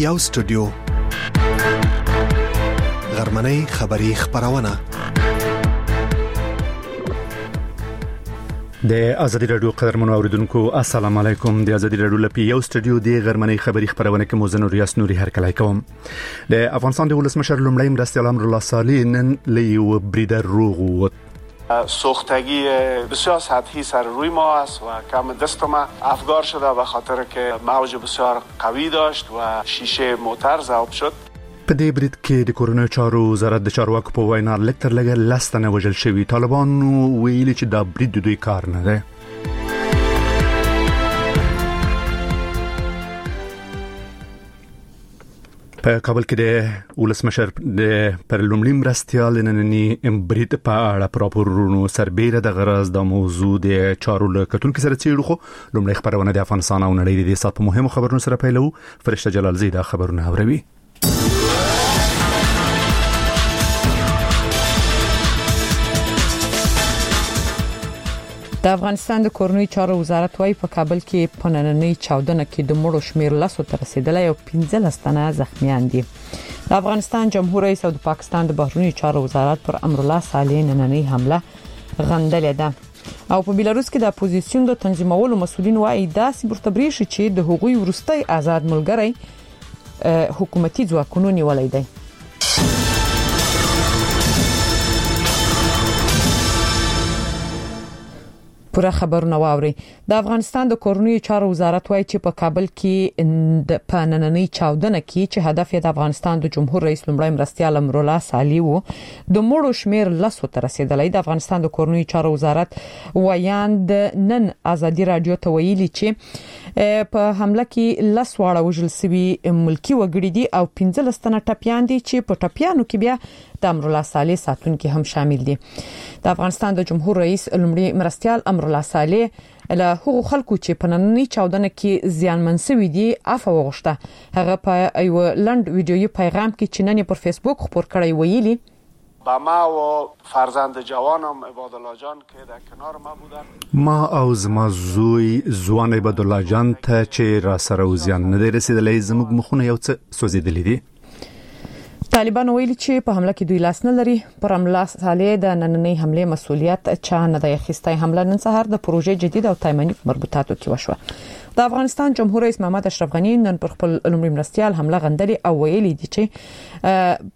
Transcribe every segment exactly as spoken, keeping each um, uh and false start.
یو سټوډیو غرمنۍ خبری خبرونه د ازادي رادیو قدرمنو اوریدونکو السلام علیکم. د ازادي رادیو لپاره یو سټوډیو د غرمنۍ خبری خبرونه کې موزن ریاست نوري هرکلای کوم. د افغانستان د ولسمشر لومړی مرستیال امرالله صالح نن لیو بریدر روغ و سوختگی بسیار سطحی سر روی ما است و کم دست ما افگار شده به خاطر که موج بسیار قوی داشت و شیشه موتر ضرب شد. په دې برید کې د کورونو چارو وزارت د چارواکو په وینا لکتر لګر لستنه وجل شوی. طالبان ویلي چې دا برید د دوی کار نه دی. په کابل کې د ولسمشر د پر لومړي مرستیال نننی برید په اړه پراپورونو سربېره د غرض د موضوع د چارو لکتونکو سره چیرې خو لومړی خبرونه د افغانستان او نړۍ د سات په مهمو خبرونو سره پیلو. فرشته جلال زیدا خبرونه اوروي. د افغانستان د کورنۍ چارو وزارت وايي په کابل کې په نننۍ چاودنه کې د مړو شمیر لاسو ته رسیدلی او پنځه تنه زخمیان دي. د افغانستان جمهور رئیس او د پاکستان د بهرنیو چارو وزارت پر امرالله صالح نننۍ حمله غندلې ده او په بیلاروس کې د اپوزیسیون د تنظیمولو مسؤلین وايي دا سیبرتبري شي چې د حقوقي ورستۍ آزاد ملګری حکومتي ځواکونو نیولای دي. پوره خبرونه واوري. د افغانستان د کورنۍ چارو وزارت وايي چې په کابل کې د پانننۍ چاودنه کې چې هدف یې د افغانستان د جمهور رئیس لومړی مرستیال امرالله صالح وو د مړو شمیر لاسو ته رسیدلی. د افغانستان د کورنۍ چارو وزارت ویاند نن ازادي رادیو ته ویلي چې په حمله کې لس واړه وژل شوي ملکی وګړي دي او پنځه تنه ټپيان دي چې په ټپيانو کې بیا د امرالله صالح ساتونکو هم شامل دي. د افغانستان د جمهور رئیس لومړي مرستیال امرالله صالح له هغو خلکو چې په نننۍ چاودنه کې زیانمن شوي دي عفو وغوښته. هغه په یو لنډ ویډیویي پیغام کې چې نن په فیسبوک خپور کړی ویلي با ما و فرزند جوانم عبادالله جان که در کنار ما بودن ما او زما زوی زوان عبادالله جان ته چې را سره وزیان نه دی رسیدلی زموږ مخونه یو څه سوځېدلي دي. طالبان ویلي چې په حمله کې دوی لاس نه لري. پر امرالله صالح د نننۍ حمله مسؤلیت چا نه دی اخیستی. حمله نن سهار د پروژې جدید او تایمني مربوطاتو کې وشوه. د افغانستان جمهور رئیس محمد اشرف غنی نن پر خپل لومړي مرستیال حمله غندلې او ویلي دي چې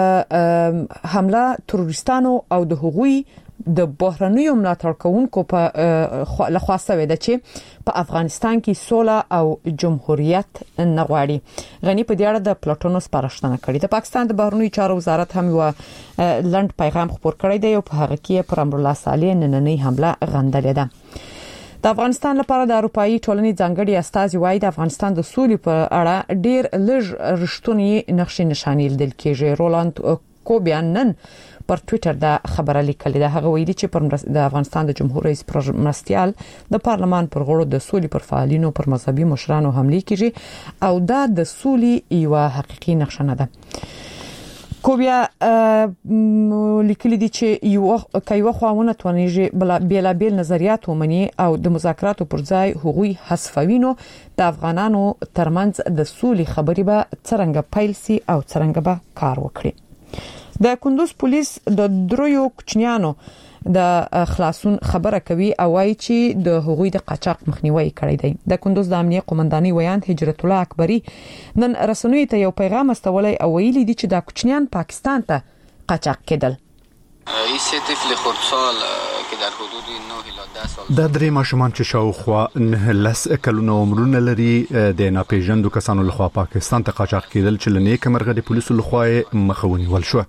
په حمله تروریستانو او د حقوقي د بحرانیو ملاتړ کوونکو په لخوا سوي ده چې په افغانستان کې سوله او جمهوریت نه غواړي. غنی په دې اړه د پلاټونو سپارښتنه کړې. د پاکستان د بهرنیو چارو وزارت هم یو لنډ پیغام خپور کړی دی او په هغه کې پر امرالله صالح نننۍ حمله غندلې ده. د افغانستان لپاره د اروپאי ټولنې ځانګړي استازي وايي د افغانستان د سولې په اړه ډېر لږ رښتونی نقشې نشانې لیدل کېږي. رولاند کوبیان نن پر ټوئیټر دا خبره لیکلې ده. هغه ویلي چې پر د افغانستان د جمهور رئیس مرستیال د پارلمان پر غړو د سولې پر فعالینو پر مذهبي مشرانو حمله کیږي او دا د سولې یو حقيقي نقشه نه ده. کوبیا لیکلي دي چې یو کایو خواونه تونیږي بلا بیل نظریات ومني او د مذاکراتو پر ځای حقوقي حذفوینو د افغانانو ترمنځ د سولې خبرې به څرنګه پیل سي او څرنګه به کار وکړي. د کندوز پولیس د درویو کوچنیانو د خلاصون خبره کوي او وايي چې د حقوقي د قاچاق مخنیوي کړی دی. د کندوز د امنیه قومنداني ویاند هجرت الله اکبری نن رسنوي ته یو پیغام استولای او ویلي دي چې د کوچنیان پاکستان ته قاچاق کېدل. ایسه طفل خردسال که در حدود نه الی ده سال د درې ماشومان چې شاوخوا نه لس کلونه عمرونه لري د ناپېژندو کسانو لخوا پاکستان ته قاچاق کېدل چې لنیک مرغه د پولیسو لخوا مخاوني ول شو.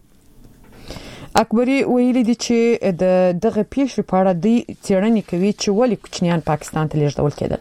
اکبری ویلي دي چې د دغه پیښې په اړه د څېړنې کوي چې ولې کوچنیان پاکستان ته لیږدول کېدل.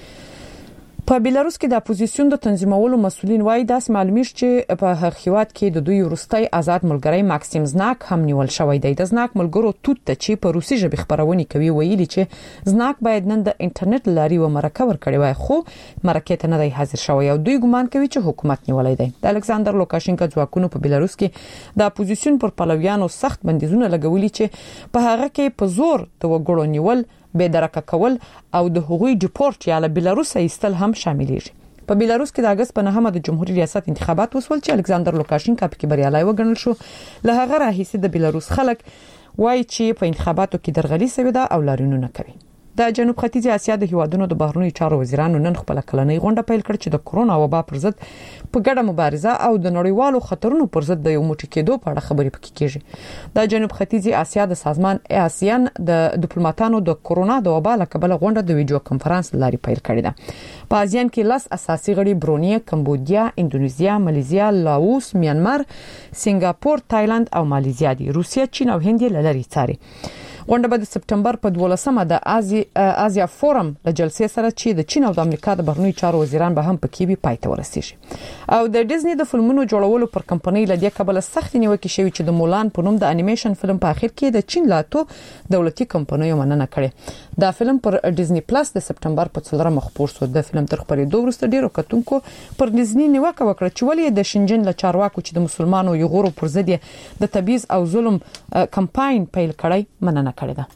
په بیلاروس کې د اپوزیسیون د تنظیمولو مسؤلین وايي داس معلومیږي چې په هغه هیواد کې د دوی وروستي آزاد ملګری ماکسیم زناک هم نیول شوی دی. د زناک ملګرو توت ته چې په روسي ژبه خبرونه کوي ویلي چې زناک باید نن د انټرنیټ لاري و مرکه ور کړی وای خو مرکه ته نه دی حاضر شوی او دوی ګمان کوي چې حکومت نیولای دی. د الکساندر لوکاشینکا ځواکونو په بیلاروس کې د اپوزیسیون پر پلویانو سخت بندیزونه لګولي چې په هغه کې په زور د وګړو نیول به درکه کول او د حقوقي ډیپورت یا له بیلاروس ایستل هم شامل دي. په بیلاروس کې د اگست په نهمه د جمهوریت ریاست انتخابات وسول چې الکساندر لوکاشینکا پکې بریالي وګڼل شو. له هغه راهیسې د بیلاروس خلک وایي چې په انتخاباتو کې درغلي شوې ده او لاریونونه کوي. د جنوب ختیځ اسیا د هیوادونو د بهرنی چارو وزیرانو نن خپل کلنۍ غونډه پیل کړه چې د کرونا وبا پر ضد په ګډه مبارزه او د نړیوالو خطرونو پر ضد د یو موټی کېدو په اړه خبرې پکې کیږي. د جنوب ختیځ اسیا د سازمان آسیان د ډیپلوماټانو د کرونا د وبا لکبل غونډه د ویډیو کانفرنس لاري پیل کړې ده. په آسیان کې لاس اساسي غړي برونیه، کمبودیا، اندونیزیا، مالیزیا، لاوس، میانمار، سنگاپور، تایلند او مالیزیا دي. روسیه، چین او هند یې لری څاري. غونډه به د سپټمبر په دولسمه د آسیا فورم له جلسې سره چې د چین او د امریکا د بهرنی چارو وزیران به هم پکې وي پای ته ورسیږي. او د ډیزنی د فلمونو جوړولو پر کمپنۍ لدی کبل سخت نیوکه شوی چې د مولان په نوم د انیمیشن فلم په اخر کې د چین لاتو دولتي کمپنیو مننه کړې. دا فلم پر ډیزنی پلس د سپټمبر په څلورمه خبر شو. د فلم تر خبرې دوه ورسته ډیرو کتونکو پر ډیزنی نیوکه وکړه چې ولې د شنجن له چارواکو چې د مسلمانانو یغورو پر ضد د تبعیض او ظلم کمپاین پیل کړی مننه کړې ده.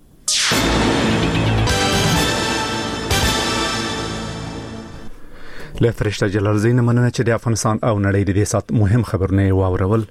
له فرشته جلال زین مننه چې د افغانستان او نړۍ د دې سات مهم خبرونه واورول.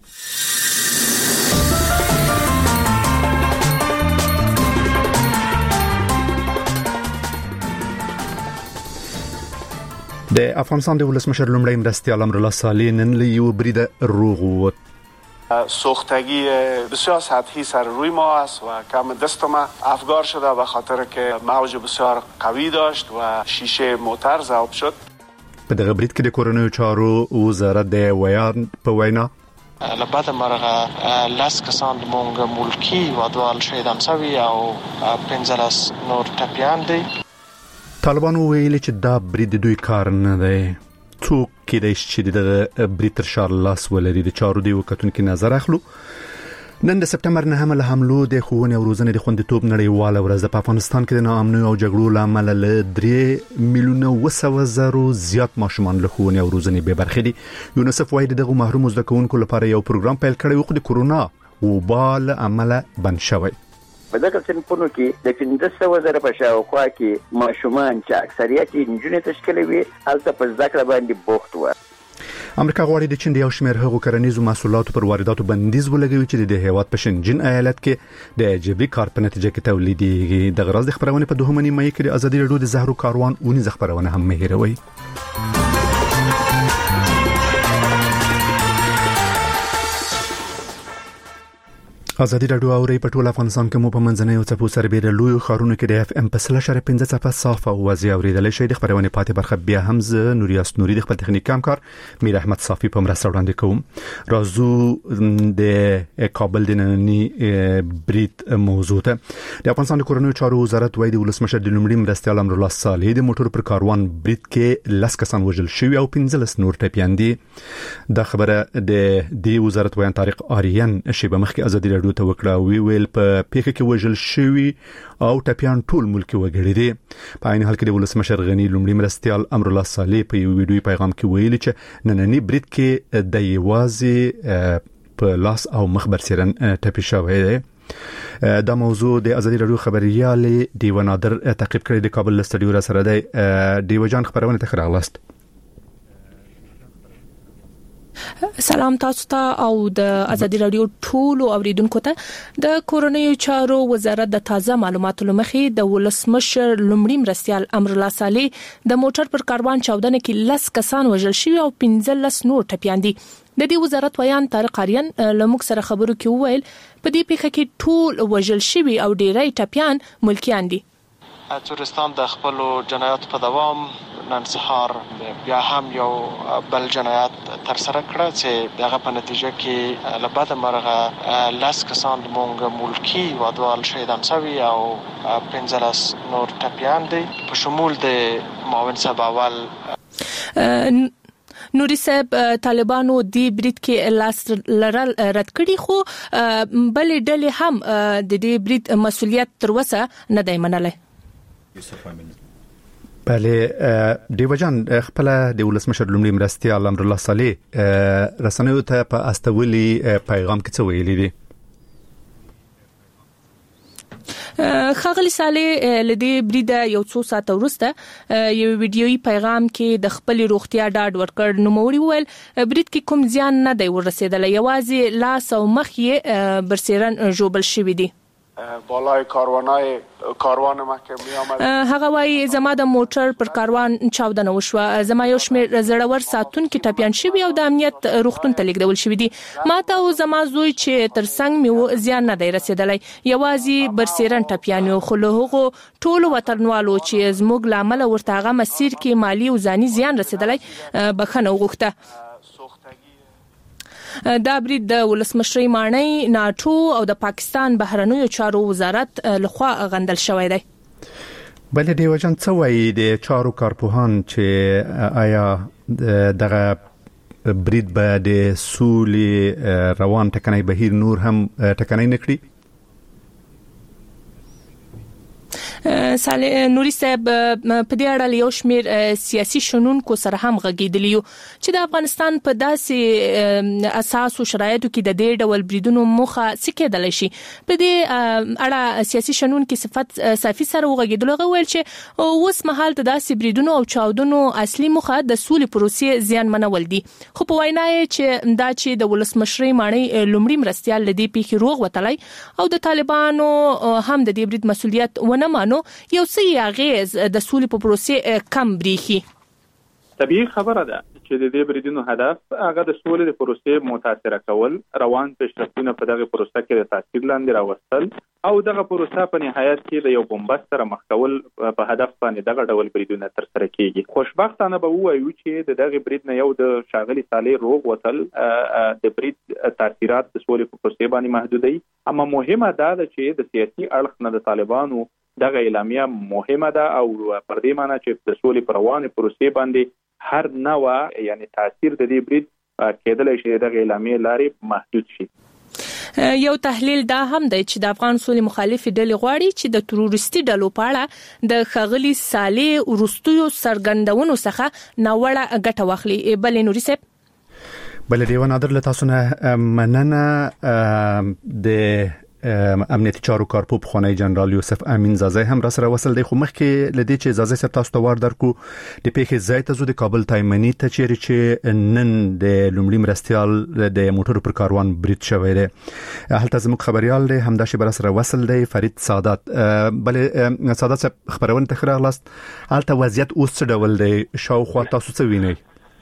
د افغانستان د ولسمشر لومړی مرستیال امرالله صالح نن له یو بریده روغ ووت. سوختگی بسیار سطحی سر روی ما است و کم دست ما افگار شده به خاطر که موج بسیار قوی داشت و شیشه موتر ضرب شد. په دغه برید کې د کورونو چارو وزارت د ویان په وینا لبعد مرغه لاس کسان مونږ ملکی ودوال شهیدان شوی او پنځلس نور ټپیان دي. طالبان ویلي چې دا برید دوی کار نه دی. څوک کېدای شي چې د برید تر شا لاس ولري. د چارو دی وکتونکو نظر اخلو. نن د سپټمبر نهمه له حملو د ښوونې او روزنې د خوندیتوب نړیواله ورځ په افغانستان کې د ناامنۍ او جګړو له امله له درې میلیونه وسوه زرو زیات ماشومان له ښوونې او روزنې بې برخې دي. یونیسف وايي دغه محروم زده کوونکو لپاره یو پروګرام پیل کړی و خو د کرونا وبا له امله بند شوی. په دغه صنفونو کې د پنځه سوه زره په شاوخوا کې ماشومان چې اکثریت یې نجونې تشکیلوي هلته په زده کړه باندې بوخت وو. امریکا غواړي د چین د یو شمېر هغو کرنیزو محصولاتو پر وارداتو بندیز ولګوي چې د هیواد په شنجن ایالت کې د جبري کار په نتیجه کې تولیدېږي. د غراض د خبرونه په دوهمه نیمه کې د ازادي راډیو د زهرو کاروان اونیزه خبرونه هم مهیروي. ازادي راډیو اوري په ټول افغانستان کې مو په منځنۍ او څپو سربېره لوی خارونو کې د اف ام په سل شر پنځه صفه صافه او وضعي اوریدل شي. د خبرونه پاتې برخه بیا هم ز نوریاس نوري د خپل تخنیک کار میر احمد صافي په مرسته وړاندې کوم. رازو د کابل د نننی بریټ موضوع ته د افغانستان د کورونو چارو وزارت وایي د ولسمشر د لومړي مرستیال امرالله صالح د موټر پر کاروان بریټ کې لاس کسان وژل شوی او پنځلس نور ټپیان دي. دا خبره د دې وزارت ویان طارق آریان شیبه مخکې ازادي راډیو ته وکړه. وی ویل په پیښه کې وژل شوی او ټپیان ټول ملکی وګړي دي. په عین حال کې د ولسمشر غنی لومړي مرستیال امرالله صالح په یو ویډیو پیغام کې ویلي چې نننی بریټ کې د یوازې په لاس او مخبر سرن ټپي شوی دی. دا موضوع د ازادي راډیو خبريال دیو نادر تعقیب کړی د کابل استډیو را سره دی. دیو جان خبرونه ته خراغلاست. سلام تاسو ته او د ازادي راډیو ټول اوریدونکو ته. د کورونیو چارو وزارت د تازه معلوماتو لمخې د ولسمشر لومړي مرستیال امرالله صالح د موټر پر کاروان چاودنه کې لس کسان وژل شوي او پنځلس نور ټپیان دي. د دې وزارت ویان طارق آریان لمک سره خبرو کې وویل په دې پیښه کې ټول وژل شوي او ډیری ټپیان ملکیان دي. تورستان د خپل جنایات په دوام نن سهار بیا هم یو بل جنایت تر سره کړ چې دغه په نتیجه کې لبعد مرغه لاس کسان مونږ ملکی ودوال شهیدان شوی او پنځلس نور ټپیان دي په شمول د معاون صاحب اول نوري صاحب. طالبانو دی برید کې لاس لرل رد کړي خو بل ډلې هم د دې برید مسولیت تر اوسه نه دی منلای. بله دیو جان خپل د ولسمشر لومړي مرستیال امرالله صالح رسنیو ته په استولي پیغام کې څه ویلي دي؟ خغلی صالح لدی بریده یو څو ساعت وروسته یو ویډیويي پیغام کې د خپل روغتیا ډاډ ورکړ نو موري ویل برید کې کوم زیان نه دی ورسېدل یوازې لاس او مخ یې برسیرن جوبل شوی دی بالای کاروانای کاروان ما که می آمد هغه وای زما د موټر پر کاروان چاودنه وشوه زما یو شمېر زړور ساتون کې ټپيان شوی او د امنیت روغتون ته لیږدول شوی دي ما ته او زما زوی چې تر څنګ مې زیان نه دی رسیدلی یوازې برسیرن ټپيان یو خو له هغو ټولو وطنوالو چې زموږ لامل ورته هغه مسیر کې مالی او ځاني زیان رسیدلی بخښنه وغوښته دا برید د ولسمشرۍ ماڼۍ ناتو او د پاکستان بهرنیو چارو وزارت لخوا غندل شوی دی بل دی وجن څه وایي د چارو کارپوهان چې آیا دغه برید به د سولې روان ټکنۍ بهیر نور هم ټکنۍ نکړي صالح نوري صاحب په دې اړه یو شمېر سیاسي شنونکو سره هم غږیدلی چې د افغانستان په داسې اساس او شرایطو کې د دې ډول بریدونو مخه سکیدل شي په دې اړه سیاسي شنونکو صفت صافي سره غږیدل غوښتل چې اوس مهال د داسې بریدونو او چاودنو اصلي مخه د سولې پروسې زیان منول دي خو په وینا چې دا چې د ولسمشرۍ ماڼۍ لومړی مرستيال لدی پیخي روغ وتلای او د طالبانو هم د دې برید مسولیت ونه مانو یو څه اغیز د سولې په پروسې کم بریخي طبيعي خبره ده چې د دې بریدونو هدف هغه د سولې د پروسې متاثر کول روان پیشرفتونه په دغه پروسه کې د تاثیر لاندې راوستل او دغه پروسه په نهایت کې د یو بمبست سره مخ کول په هدف باندې دغه ډول بریدونه تر سره کیږي خوشبختانه به وایو چې د دغه برید نه یو د شاغلي صالح روغ وتل د برید تاثیرات د سولې په پروسې باندې محدودي اما مهمه ده چې د سیاسي اړخ نه د طالبانو دغه اعلامیه مهمه ده او پر دې معنی چې د سولې پر روانه پروسې باندې هر نوع یعنی تاثیر د دې برید کېدلای شي دغه اعلامیه لاري محدود شي یو تحلیل دا هم دی چې د افغان سولې مخالف ډلې غواړي چې د تروریستي ډلو په اړه د خغلی صالح ورستیو سرګندونو څخه ناوړه ګټه واخلي بل نوري صاحب بل دیوان نادر له تاسو نه مننه د امنیتي چارو کارپو خانه جنرال یوسف امین زازی هم را سره وصل دی خو مخکې لدی چې زازی صاحب تاسو ته ور درکو د پیښې ځای ته زو د کابل تایمنی ته چیرې چې نن د لومړي مرستيال د موټر پر کاروان برید شوی دی هلته زموږ خبريال دی همدا شی بر سره وصل دی فرید سعادت بل سعادت صاحب خبرونه تخره غلاست هلته وضعیت اوس څه ډول دی شاوخوا تاسو څه وینئ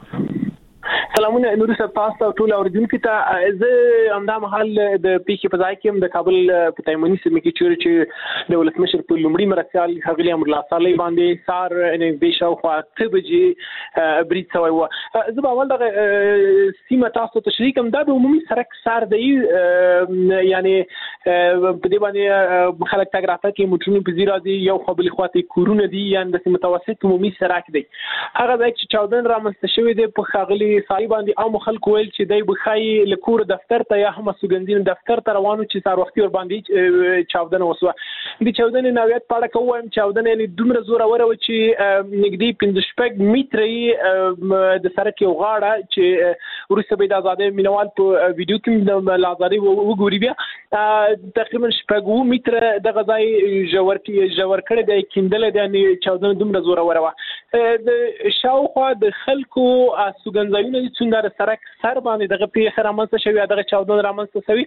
سلامونه نوري صاحب تاسو ټول اوریدونکو ته زه همدا محل د پیښې په ځای کې د کابل په تایمنی سیمه کې چیرې چې د ولسمشر په لومړي مرستيال خغلی امر الله صالح باندې سار ان بشو خو اته بجې برید شوی و زه په اول دغه سیمه تاسو ته شریکم دا د عمومي سرک سار دی یعنی په دې باندې خلک تاګ راته کې موټرونه په زیرا دي یو قابل خواته کورونه دي یعنی د متوسط عمومي سرک دی هغه ځای چې چاودن رامنځته شوی دی په خغلی باندې او خلک ویل چې دای بخای لکور دفتر ته یا هم سوګندین دفتر ته روانو چې سار وختي ور باندې چاودنه وسوه د چاودنې نویت پاړه کوم چاودنه یعنی دومره زوره وره چې نګدي پنځه شپږ میټرې د سرک یو غاړه چې ورسته به د آزادۍ مینوال په ویډیو کې د آزادۍ وګوري بیا تقریبا شپږ میټر د غځای جوړ کې جوړ کړي د کیندل د یعنی چاودنه دومره زوره وره د شاوخوا د خلکو سوګندایونه څومره سرک سر باندې دغه پیښه رامنځته شوی دغه چاودنه رامنځته شوی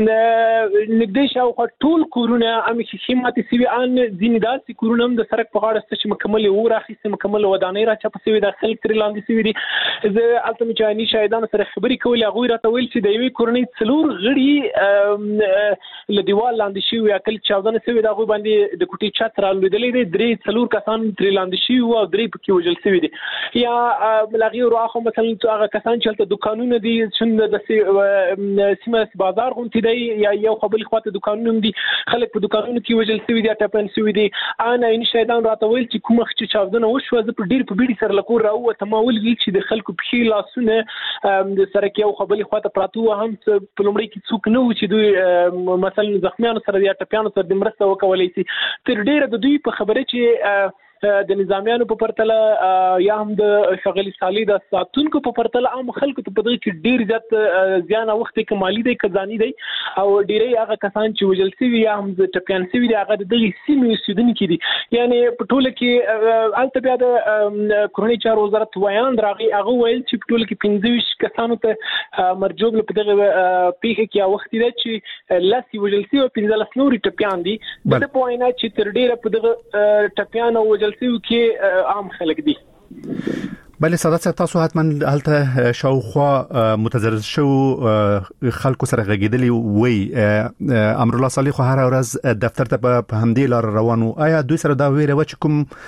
نګدې شاوخوا ټول کورونه امي خیماتي سوي ان ځینې داسې کورونه هم د سرک په غاړه چې مکمل و راخي مکمل ودانۍ را چپ سوي د خلک تر لاندې سوي دي زه الته مچاني شاهدان سره خبرې کولې هغه راته ویل چې د یوې کورنۍ څلور غړي له دیوال لاندې شوی اکل چاودنه سوي دغه باندې د کوټي چت را لیدلې دي درې څلور کسان تر لاندې شوی او درې پکې وجل سوي دي یا بلغي راخه مثلا هغه کسان چې ته دکانونه دي چې د سیمه بازار غونټي دی یا یو قبل خواته دکانونه دي خلک په دکانونو کې وجل سوي دي ټاپن سوي دي انا ان شیطان راته ویل چې کومه چې چاودنه وشو زه په ډیر په بیړي سره لکور راو ته ما ول چې د خلکو په لاسونه د سره کې یو قبل خواته پراتو هم په لومړي کې څوک نه و چې دوی مثلا زخمیانو سره یا ټاپیانو سره د مرسته وکولای شي تر ډیره د دوی په خبره چې د نظامیانو په پرتله یا هم د شغلي سالي د ساتونکو په پرتله عام خلکو ته په دغه کې ډیر زیات زیان وخت کې مالی دی کزانی دی او ډیری هغه کسان چې وجل سوي یا هم د ټپيان سوي دی هغه دغه سیمې اوسیدونکي دي یعنی په ټوله کې البته بیا د کورنۍ چارو وزارت ویان راغی هغه ویل چې په ټوله کې پنځه ویشت کسانو ته مرجوب په دغه پیښه کې وخت دی چې لاس وجل سوي او پنځه لاس نوري ټپيان دي د پوینټ چې تر ډیره په دغه ټپيان او وجل سوي کې عام خلک دي. بله ساده څه تاسو حتما هلته شاوخوا متضرر شو خلکو سره غږیدلی وي امر الله صالح خو هر ورځ دفتر ته په همدې لار روانو آیا دوی سره دا ویره و چې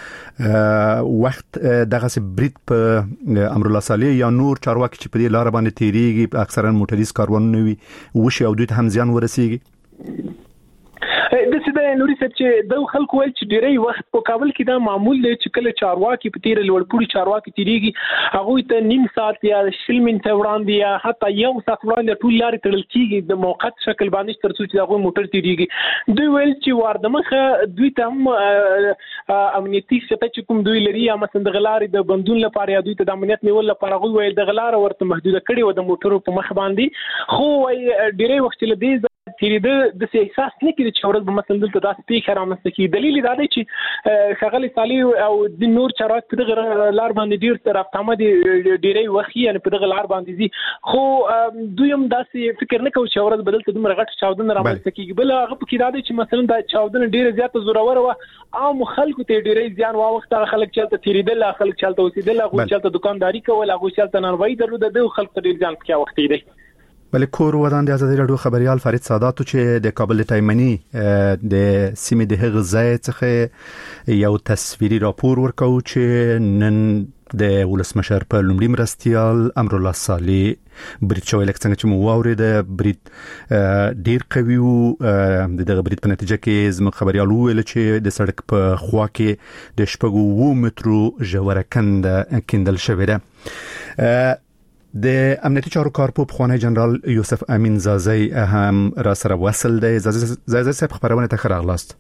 کوم وخت دغه برید په امر الله صالح یا نور چارواکي چې په دې لار باندې تیریږي اکثرا موټریز کاروانونه وي وشي او دوی ته هم زیان ورسیږي د سیده نوري سب چې د خلکو ول چې ډیری وخت په کابل کې دا معمول دی چې کله چارواکي په تیر لوړپوړي چارواکي تیریږي هغه ته نیم ساعت یا شل منټه وړاندې یا حتی یو ساعت وړاندې ټول لارې تړل کیږي د موقت شکل باندې تر څو چې هغه موټر تیریږي دوی ویل چې واردمخه دوی ته هم امنیتي شته چې کوم دوی لري یا مثلا د غلارې د بندون لپاره یا دوی ته د امنیت نیول لپاره غوي ویل د غلار ورته محدوده کړي و د موټرو په مخ باندې خو ډیری وخت لدی تیری د د احساس نه کړي چې ورځ به مثلا دلته داسې پیښه رامنځته کیږي دلیل دا دی چې شغلي سالي او د نور چارواکي په دغه لار باندې ډیر طرف تامه دي ډیری وخی یعنی په دغه لار باندې دي خو دوی هم داسې فکر نه کوي چې ورځ بدلته دومره غټ چاودنه رامنځته کیږي بل هغه پکې دا دی چې مثلا دا چاودنه ډیره زیاته زورور و عام خلکو ته ډیره زیان وا وخت خلک چلته تیریدل خلک چلته اوسیدل هغه چلته دکانداري کول هغه چلته نانوای درلود د خلک ډیر ځان کې وخت دی. بله کور ودان د ازادي رادیو خبريال فرید ساداتو چې د کابل تایمنی د سیمې د هغه ځای څخه یو تصویري راپور ورکو چې نن د ولسمشر په لومړي مرستيال امر الله صالح برید شوی لکه څنګه چې مو واورید د برید ډیر قوي وو دغه برید په نتیجه کې زموږ خبريال ویل چې د سړک په خوا کې د شپږو اووه مترو ژوره کنده کیندل شوې ده. د امنیتي چارو کارپو پخوانی جنرال یوسف امین زازی هم را سره وصل دی. زازی صاحب خبرونه ته خراغلاست.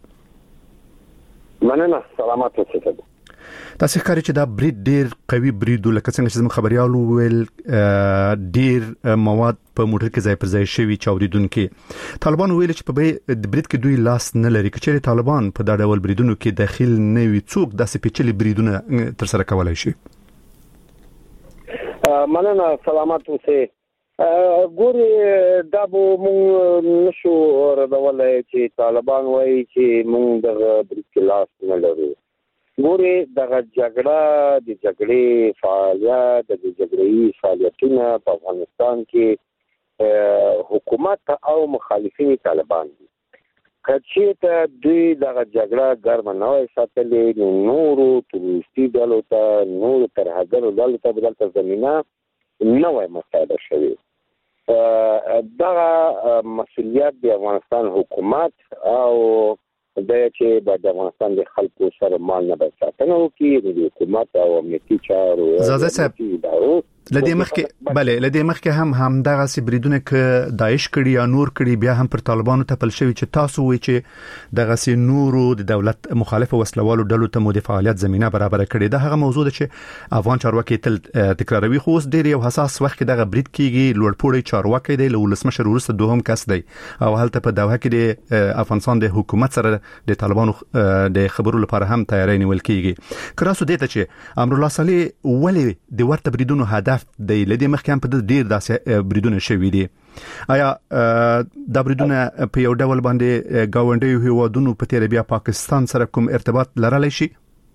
مننه سلامات اوسئ. تاسو ښکاري چې دا برید ډیر قوي برید لکه څنګه چې زموږ خبريال ویل ډیر مواد په موټر کې ځای پر ځای شوی چاودیدونکو طالبان ویل چې په برید کې دوی لاس نه لري چې طالبان په دا ډول بریدونو کې داخل نه وي څوک داسې پیچلي بریدونه تر سره کولای شي. مننه سلامات اوسئ. ګوري دا به مونږ نشو ردولای چې طالبان وایي چې مونږ دغه برید کې لاس نه لرو. ګوري دغه جګړه د جګړې فعالیت د جګړې فعالیتونه په افغانستان کې حکومت او مخالفین طالبان دي. کچې ته دوی دغه جګړه ګرمه نه وای ساتلې نو نورو تروریستي ډلو ته نورو ترهګرو ډلو ته بدلته زمینه نه وای مساعده شوې. دغه مسؤلیت د افغانستان حکومت او د چې د افغانستان د خلکو سره مال نه بچاتنه وکړي د حکومت او امنیتي چارو زازه صاحب لدې مخکې بله لدې مخکې هم هم دغه سبریدونه ک داعش کړي یا نور کړي بیا هم پر طالبانو ته پل شوی چې تاسو وی چې دغه سي نورو د دولت مخالف وسلوالو ډلو ته مو د فعالیت زمينه برابر کړي دا هغه موضوع ده چې افغان چارواکي تل تکراروي خو اوس ډیر یو حساس وخت کې دغه برید کیږي لوړپوړی چارواکي دی ولسمشر ورسته دوهم کس دی او هلته په دغه کې د افغانستان د حکومت سره د طالبانو د خبرو لپاره هم تیاری نیول کیږي. کراسو دته چې امر الله صالح ولی د ورته بریدونو هدف د لدې مخکې هم په ډیر داسې بریدونه شوي دي. آیا دا بریدونه په یو ډول باندې گاونډي هیوادونو په تیر بیا پاکستان سره کوم ارتباط لرلی شي؟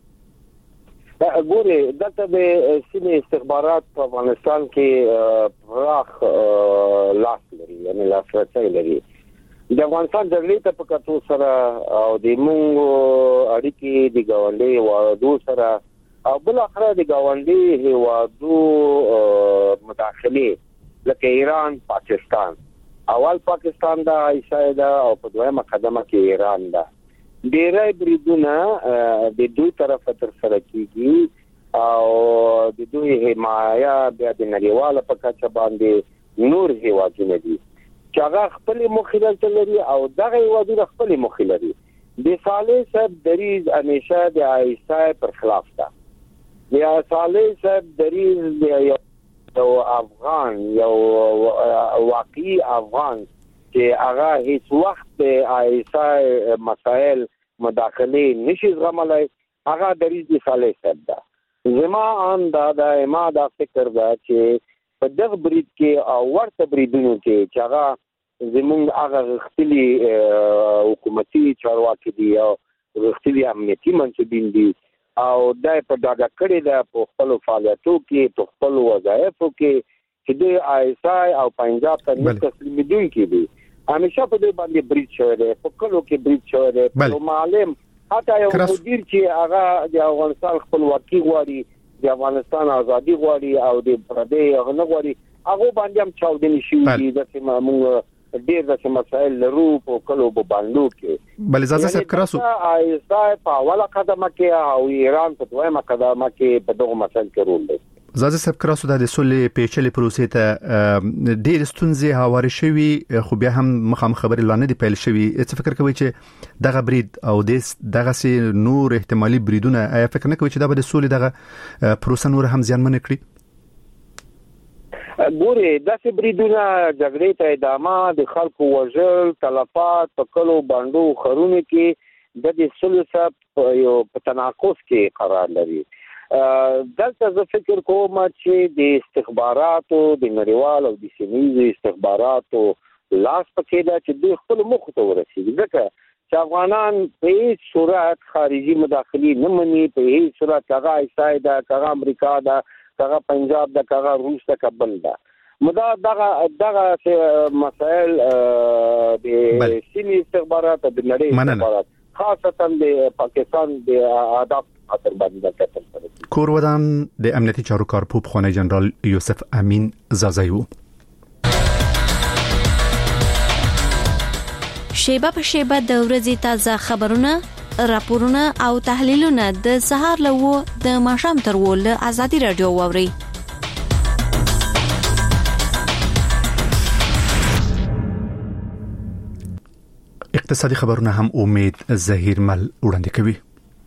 ګوري دلته د سیمې استخبارات په افغانستان کې پراخ لاس لري یعنی لاسرسی لري. د افغانستان جګړې ته په کتو سره او د موږ اړیکې د گاونډي هیوادو سره او بل اخره د گاونډي هیوادو مداخله لکه ایران پاکستان اول پاکستان دا ایشاده او په دویمه قدمه کې ایران دا ډیرای بریدونه د دوی طرفه تر سره کیږي او د دوی حمایت بیا د نړیواله په کچه باندې نور هیوادونه دي چې هغه خپل مخالفت لري او دغه هیوادونه خپل مخالفت لري. د صالح صاحب دریز همیشه د عیسی پر خلاف ده. د صالح صاحب دریز یو افغان یو واقعي افغان چې هغه هیڅ وخت د عیسی مسائل مداخله نشي زغملای، هغه دریز د صالح صاحب ده. زما ان دا د ما دا فکر ده چې په دغه برید کې او ورته بریدونو کې چې هغه زمونږ هغه غختلي حکومتي چارواکي دي او غختلي امنیتي منصبین دي او دای په ډاګه کړی ده په خپل فعالیتو کې، په خپل وظایفو کې چې د عیسی او پنجاب ته نه تسلیمیدونکي دي. همیشه په دې باندې برید شوی دی، په کلو کې برید شوی دی. په معلم حتی یو مدیر چې هغه د افغانستان خپلواکي غواړي، د افغانستان ازادي غواړي او د پردې هغه نه غواړي، هغه باندې هم چاودنې شوي دي. داسې موږ ډېر داسې مسایل لرو په کلو په باندو کې. بل اجازه صاحب کراسو عیسی په اوله قدمه کې او ایران په دویمه قدمه کې په دغه مسایل کې رول لري. زازه صاحب کراسو د سولې پیچلې پروسې ته ډېر ستونزې هوارې شوي، خو بیا هم مخام خبرې لا نه دی پیل شوي. څه فکر کوي چې دغه برید او دغه سي نور احتمالي بریدونه آیا فکر نه کوي چې دا به د سولې دغه پروسه نور هم زیانمن کړي؟ ګوري داسې بریدونه جګړې ته ادامه، د خلکو وژل، تلفات په کلو باندو خرونه کې د دې سولې سره یو په تناقض کې قرار لري. دلته زه فکر کوم چې د استخباراتو د نړیوال او د سیمه‌ییزو استخباراتو لاس پکې ده چې د خپل مخ ته ورسیږي، ځکه چې افغانان په هیڅ صورت خارجي مداخلي نه مني، په هیڅ صورت هغه عیسی ده، هغه امریکا ده، هغه پنجاب ده، هغه روس ده، کابل ده. مدا دغه دغه مسائل د سیمې استخبارات د نړۍ استخبارات خاصتا د پاکستان د اهداف خاطر باندې کتل کوي. کور ودان د امنیتي چارو کارپوب خانه جنرال یوسف امین زازایو. شیبه په شیبه د ورځې تازه خبرونه، راپورونه او تحلیلونه د سهار لوو د ماښام تر ول ازادي رادیو ووري. اقتصادي خبرونه هم امید ظهیر مل وړاندې کوي.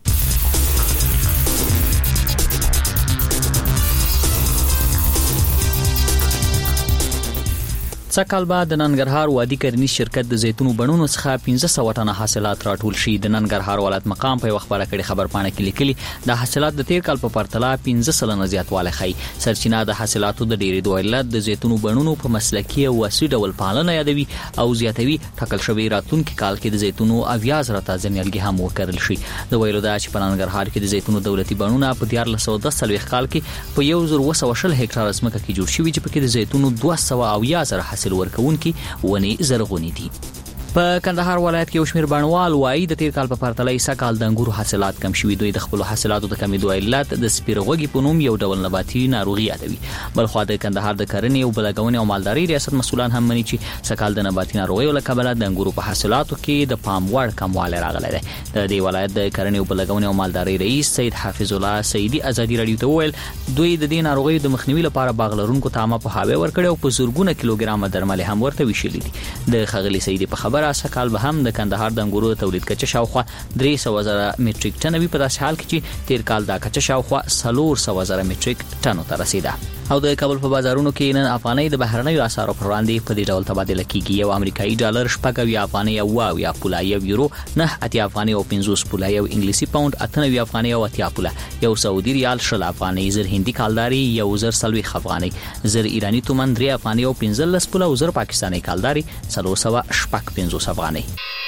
سکهال بعد د ننګرهار وادي کرنیز شرکت د زیتونو بڼونو څخه پنځه سوه ټنه حاصلات راټول شي. د ننګرهار ولایت مقام په خبره کړي خبر پاڼه کې لیکلي د حاصلات د تیر کال په پرتله پنځه سلنه زیاتوالی ښيي. سرچینه د حاصلاتو د ډېرېدو علت د زیتونو بڼونو په مسلکي او عصري ډول پالنه یادوي او زیاتوي. ټاکل شوی راتلونکي کال کې د زیتونو اویا زره تازه نیالګي هم وکرل شي. د ویلو دا چې په ننګرهار کې د زیتونو دولتي بڼونه په دیارلس سوه دوه څلوېښت کال کې په یو زر اوه سوه شل هکټاره ځمکه کې جوړ شوي چې پکې د زیتونو دوه سوه اویا زره حاصل ورکوونکي ونی زرغونی دي. په کندهار ولایت کې یو شمېر بڼوال وایي د تیر کال په پرتله یې سږ کال د انګورو حاصلات کم شوي. دوی د خپلو حاصلاتو د کمېدو علت د سپیرغوږي په نوم یو ډول نباتي ناروغي یادوي. بلخوا د کندهار د کرنې او بلګونې او مالدارۍ ریاست مسؤلان هم مني چې سږ کال د نباتي ناروغیو له کبله د انګورو په حاصلاتو کې د پام وړ کموالی راغلی دی. د دې ولایت د کرنې او بلګونې او مالدارۍ رئیس سید حافظ الله سیدي ازادي راډیو ته وویل دوی د دې ناروغیو د مخنیوي لپاره باغ لرونکو ته عامه پوهاوی ورکړی او په زرګونه کیلوګرامه درمل هم ورته ویشلي دي. د ښاغلي سیدي په خبره سږ کال به هم د کندهار د انګورو د تولید کچه شاوخوا درې سوه زره میټریک ټن وي، په داسې حال کې چې تیر کال دا کچه شاوخوا څلور سوه زره میټریک ټنو ته رسیده. او د کابل په بازارونو کې نن افغانۍ د بهرنیو اسعارو پر وړاندې په دې ډول تبادله کیږي. یو امریکایي ډالر شپږ اویا افغانۍ او اوه اویا پوله، یو یورو نه اتیا افغانۍ او پنځوس پوله، یو انګلیسي پاوند اته نوي افغانۍ او اتیا پوله، یو سعودي ریال شل افغانۍ، زر هندي کالداري یو زر څلوېښت افغانۍ، زر ایراني تومن درې افغانۍ او پنځلس پوله، او زر پاکستاني کالداري څلور سوه شپږ پنځوس افغانۍ.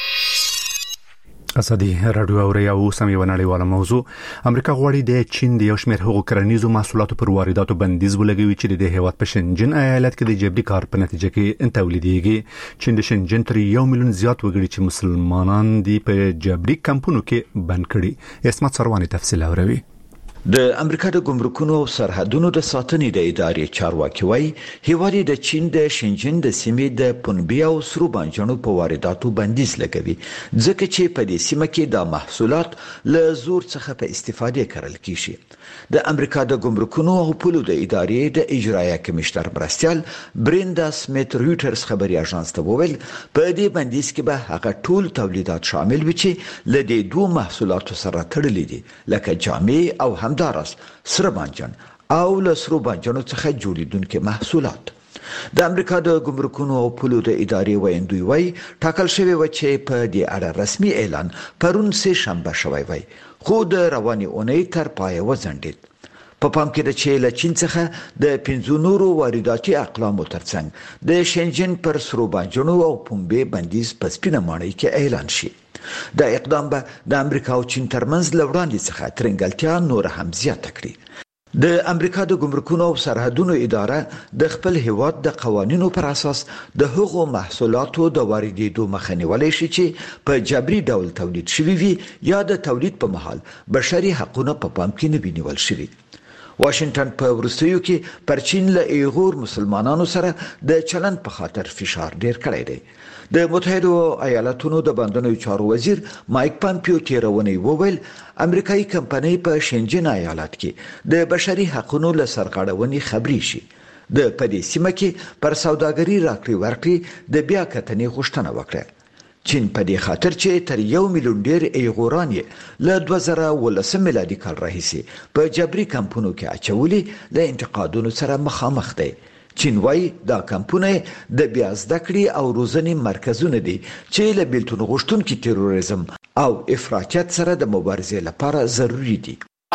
ازادي راډیو اوري او سمې ونړیواله موضوع. امریکا غواړي د چین د یو شمېر هغو کرنیزو محصولاتو پر وارداتو بندیز ولګوي چې د هیواد په شنجن ایالت کې د جبري کار په نتیجه کې تولیدېږي. چین د شنجن تر یو میلیون زیات وګړي چې مسلمانان دي په جبري کمپونو کې بند کړي. اسمت سرواني تفصیل اوري. د امریکا د ګمرکونو او سرحدونو د ساتنې د ادارې چارواکي وایي هیواد د چین د شنجن د سیمې د پنبې او سرو بانجانو په وارداتو بندیز لګوي ځکه چې په دې سیمه کې د محصولات له زور څخه په استفاده کړل کیږي د امریکا د ګمرکونو او پولو د ادارې د اجرایه کمشنر مرستیال بریندا سمیت رویټرز خبري اژانس ته وویل په دې بندیز کې به هغه ټول تولیدات شامل وي چې له دې دوه محصولاتو سره تړلي دي لکه جامې او همدارس سره بانجان او له سرو بانجانو څخه جوړیدونکي محصولات. د امریکا د ګمرکونو او پولو د ادارې ویندوی وای ټاکل شوی و چې په دې اړه رسمي اعلان پرون سه شنبه شوی وای خو د رواني اونۍ تر پای وځنډید. په پام کې د چې له چین څخه د پنځو نورو وارداتي اقلامو ترڅنګ د شنجن پر سرو بانجانو او پنبې بندیز په سپینه ماڼۍ کې اعلان شي. دا اقدام به د امریکا او چین ترمنځ لوړاندې څخه ترنګلتیا نور هم زیاته کړي. د امریکا د ګمرکونو او سرحدونو اداره د خپل هیواد د قوانینو پر اساس د هغو محصولاتو د واردېدو مخه نیولای شي چې په جبري ډول تولید شوي وي یا د تولید په مهال بشري حقوقونه په پام کې نه وي نیول شوي. واشنگټن په وروستیو کې پر چین له ایغور مسلمانانو سره د چلن په خاطر فشار ډیر کړی دی. د متحده ایالاتونو د بندونو چارو وزیر مایک پامپیو تیرونی وویل امریکایي کمپنۍ په شنجن ایالت کې د بشري حقوقو له سرغړونې خبري شي. د پدې سیمه کې پر سوداګري راکړې ورکړې د بیا کتنې غوښتنه وکړه. چین په دې خاطر چې تر یو میلیون ډیر ایغوران له دوه زره ولسم میلادي کال راهیسې په جبري کمپونو کې اچولي له انتقادونو سره مخامخ دی. چین وای دا کمپونه د بیا زده کړې او روزنې مرکزونه دي چې له بیلتون غوښتونکي تروریزم او افراطیت سره د مبارزې لپاره ضروری دي.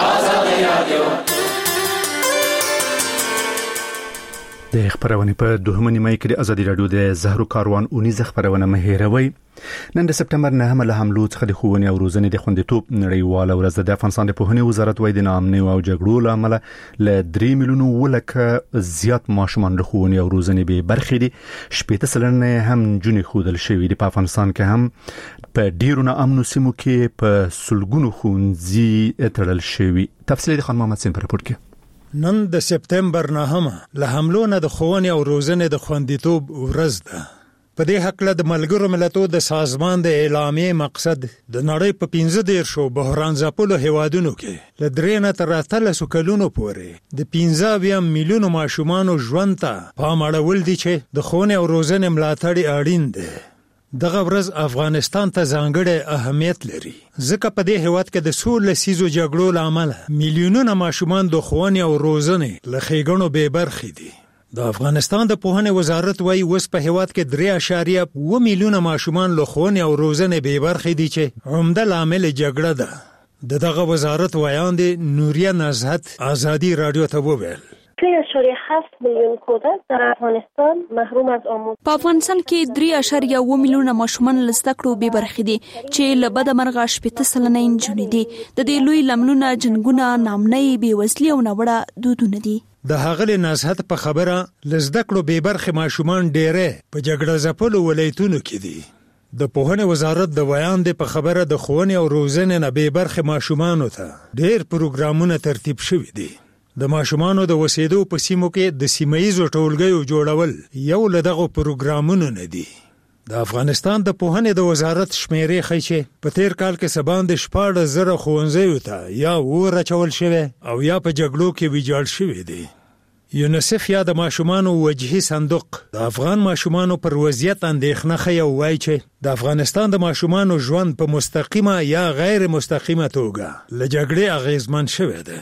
د خبرونه په دوهمه نیمه کې د ازادي رادیو د زهرو کاروان اونیزه خبرونه مهیروي. نن د سپټمبر نهم له حملو څخه د خوونې او روزنې د خوندیتوب نړیواله ورځ د افغانستان د پوهنې وزارت وایي د ناامنۍ او جګړو لامل له درې میلیونو ولکه زیات ماشومان له خوونې او روزنې به برخې دي. شپږ سلنه هم جنې خودل شوی دی. په افغانستان کې هم په ډیرو ناامنو سیمو کې په سلګونو ښوونځي تړل شوی. تفصیل د خان محمد سین په رپورت کې. نن د سپټمبر نهمه له حملو نه د ښوونې او روزنې د خوندیتوب ورځ ده. په دې حق له د ملګرو ملتونو د سازمان د اعلامیې مقصد د نړۍ په پنځه دیرشو بحران ځپلو هیوادونو کې له درې نه تر اتلسو کلونو پورې د پنځه اویا میلیونو ماشومانو ژوند ته پام اړول دي چې د ښوونې او روزنې ملاتړ اړین دی. دغه ورځ افغانستان ته ځانګړی اهمیت لري ځکه په دې هیواد کې د څو لسیزو جګړو له امله میلیونونه ماشومان د ښوونې او روزنې له ښېګڼو بې برخې دي. د افغانستان د پوهنې وزارت وایي اوس په هیواد کې درې اعشاریه اووه میلیونه ماشومان له ښوونې او روزنې بې برخې دي چې عمده لامل جګړه ده. د دغه وزارت ویاندې نوریه نزهت ازادي رادیو ته وویل سه اعشاریه هفت میلیون کودک در افغانستان محروم از آموزش. په افغانستان کې درې اعشاریه اووه میلیونه ماشومان له زده کړو بې برخې دي چې له بده مرغه شپږ سلنه نجونې دي. د دې لوی لاملونه جنګونه، ناامنۍ، بېوزلي او ناوړه دودونه دي. د هغه نزهت په خبره لزده کړو بې برخې ماشومان ډېره په جګړه ځپلو ولایتونو کې دي. د پوهنې وزارت د ویان د په خبره د ښوونې او روزنې نه بې برخې ماشومانو ته ډېر پروګرامونه ترتیب شوي دي. د ماشومانو د وسیدو په سیمو کې د سیمایي ټولګیو جوړول یو له دغه پروګرامونو نه دي. د افغانستان د پوهنې د وزارت شمیرې ښیي چې په تیر کال کې سباند شپاړس زره ښوونځیو ته یا اور اچول شوی او یا په جګړو کې ویجاړ شوی دی. یونیسف یا د ماشومانو وجهي صندوق د افغان ماشومانو پر وضعیت اندېښنه ښیي او وایي چې د افغانستان د ماشومانو ژوند په مستقیمه یا غیر مستقیمه توګه له جګړې اغیزمن شوی دی.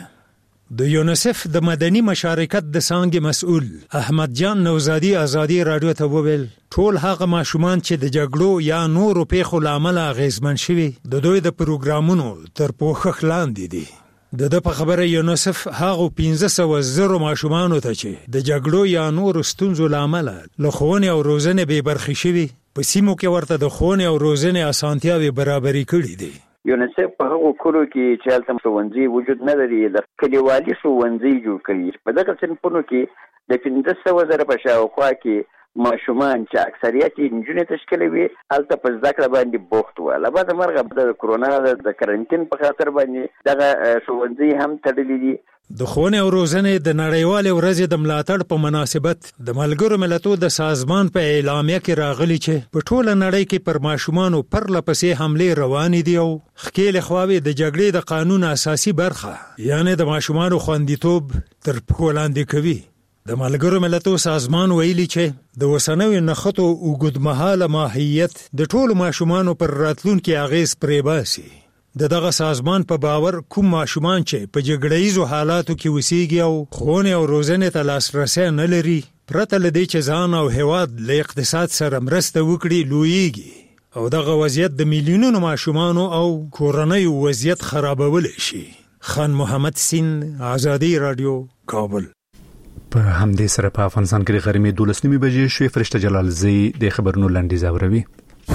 د یونیسف د مدني مشارکت د څانګې مسؤل احمد جان نوزادي ازادي رادیو ته وویل ټول هغه ماشومان چې د جګړو یا نورو پیښو له امله اغیزمن شوي د دوی د پروګرامونو تر پوښښ لاندې دي. د ده په خبره یونیسف هغو پنځه سوه زرو ماشومانو ته چې د جګړو یا نورو ستونزو له امله له ښوونې او روزنې بې برخې شوي په سیمو کې ورته د ښوونې او روزنې اسانتیاوې برابرې کړي دي. یونیسف په هغو کورو کې چې هلته ښوونځي وجود نه لري د کلیوالي ښوونځي جوړ کړي. په دغه صنفونو کې د پنځه سوه زره په شاوخوا کې ماشومان چې اکثریت نجونې تشکیل وي الته په زده کړه باندې بوخت و. لبعد مرغه د کرونا د کرنټین په خاطر باندې دغه ښوونځي هم تړلي دي. د ښوونې او روزنې د نړیوالې ورځې د ملاتړ په مناسبت د ملګرو ملتونو د سازمان په اعلامیه کې راغلي چې په ټوله نړۍ کې پر ماشومانو پرله پسې حملې روانې دي او ښکېلې خواوې د جګړې د قانون اساسي برخه یعنی د ماشومانو خوندیتوب تر پښو لاندې کوي. د ملګرو ملتونو سازمان ویلي چې د اوسنیو نښتو اوږدمهاله ماهیت د ټولو ماشومانو پر راتلونکي اغېز پرې باسي. د دغه سازمان په باور کوم ماشومان چې په جګړه‌ایزو حالاتو کې اوسېږي او ښوونې او روزنې ته لاسرسی نه لري پرته له دې چې ځان او هېواد له اقتصاد سره مرسته وکړي لویېږي او دغه وضعیت د میلیونونو ماشومانو او کورنیو وضعیت خرابولی شي. خان محمد سین، آزادي رادیو، کابل. په همدې سره په افغانستان کې د غرمې دولس نیمې بجې شوې. فرشته جلالزی د خبرونو لنډیز اوروي.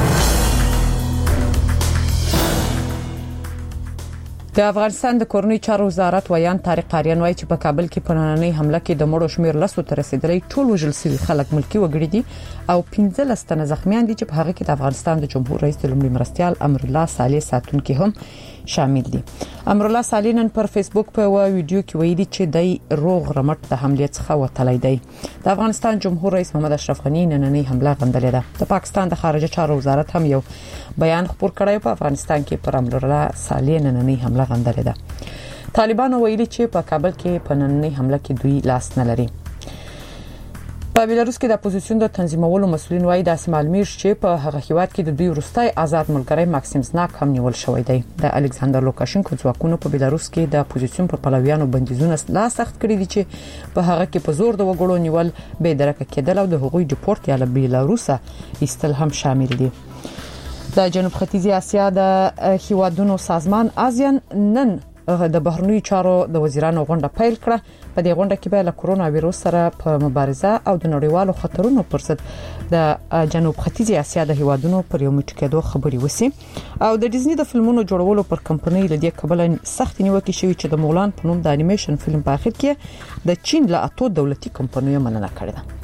د افغانستان د کورنۍ چارو وزارت ویان طارق قاریان وایي چې په کابل کې په نننۍ حمله کې د مړو شمیر لسو ته رسیدلی. ټول وژل شوي خلک ملکی وګړي دي او پنځلس تنه زخمیان دي چې په هغه کې د افغانستان د جمهور رئیس لومړي مرستیال امرالله صالح ساتونکي هم شامل دي. امرالله صالح نن پر فیسبوک په ویډیو کې ویلي چې د روغ رمټ د حملې څخه وتلی دی. د افغانستان جمهور رئیس محمد اشرف غنی نننۍ حمله غندلې ده. د پاکستان د خارجه چارو وزارت هم یو بیان خپور کړی په افغانستان کې پر امرالله صالح نننۍ حمله غندلې ده. طالبان ویلي چې په کابل کې په نننۍ حمله کې دوی لاس نه لري. په بیلاروس کې د اپوزیسیون د تنظیمولو مسؤلین وایي د معلومیر چې په هغه هیواد کې د دوی وروستي آزاد ملګری ماکسیم زناک هم نیول شوی دی. د الکساندر لوکاشنکو ځواکونو په بیلاروس کې د اپوزیسیون پر پلویانو بندیزونه لا سخت کړی دي چې په هغه کې په زور د وګړو نیول به درکه کېدل او د هغوی ډیپورت یا له بیلاروسه ایستل هم شامل دي. د جنوب ختیځي اسیا د هیوادونو سازمان آزیان نن د بهرنیو چارو د وزیرانو غونډه پیل کړه. په دې غونډه کې به له کرونا وایروس سره په مبارزه او د نړیوالو خطرونو پر ضد د جنوب ختیځي اسیا د هیوادونو پر یو مټکېدو خبري وسی. او د ډیزنی د فلمونو جوړولو پر کمپنۍ لدی کبل سخت نیوکه شوی چې د مولان په نوم د انیمیشن فلم په اخر کې د چین له اتو دولتي کمپنیو مننه کړې ده.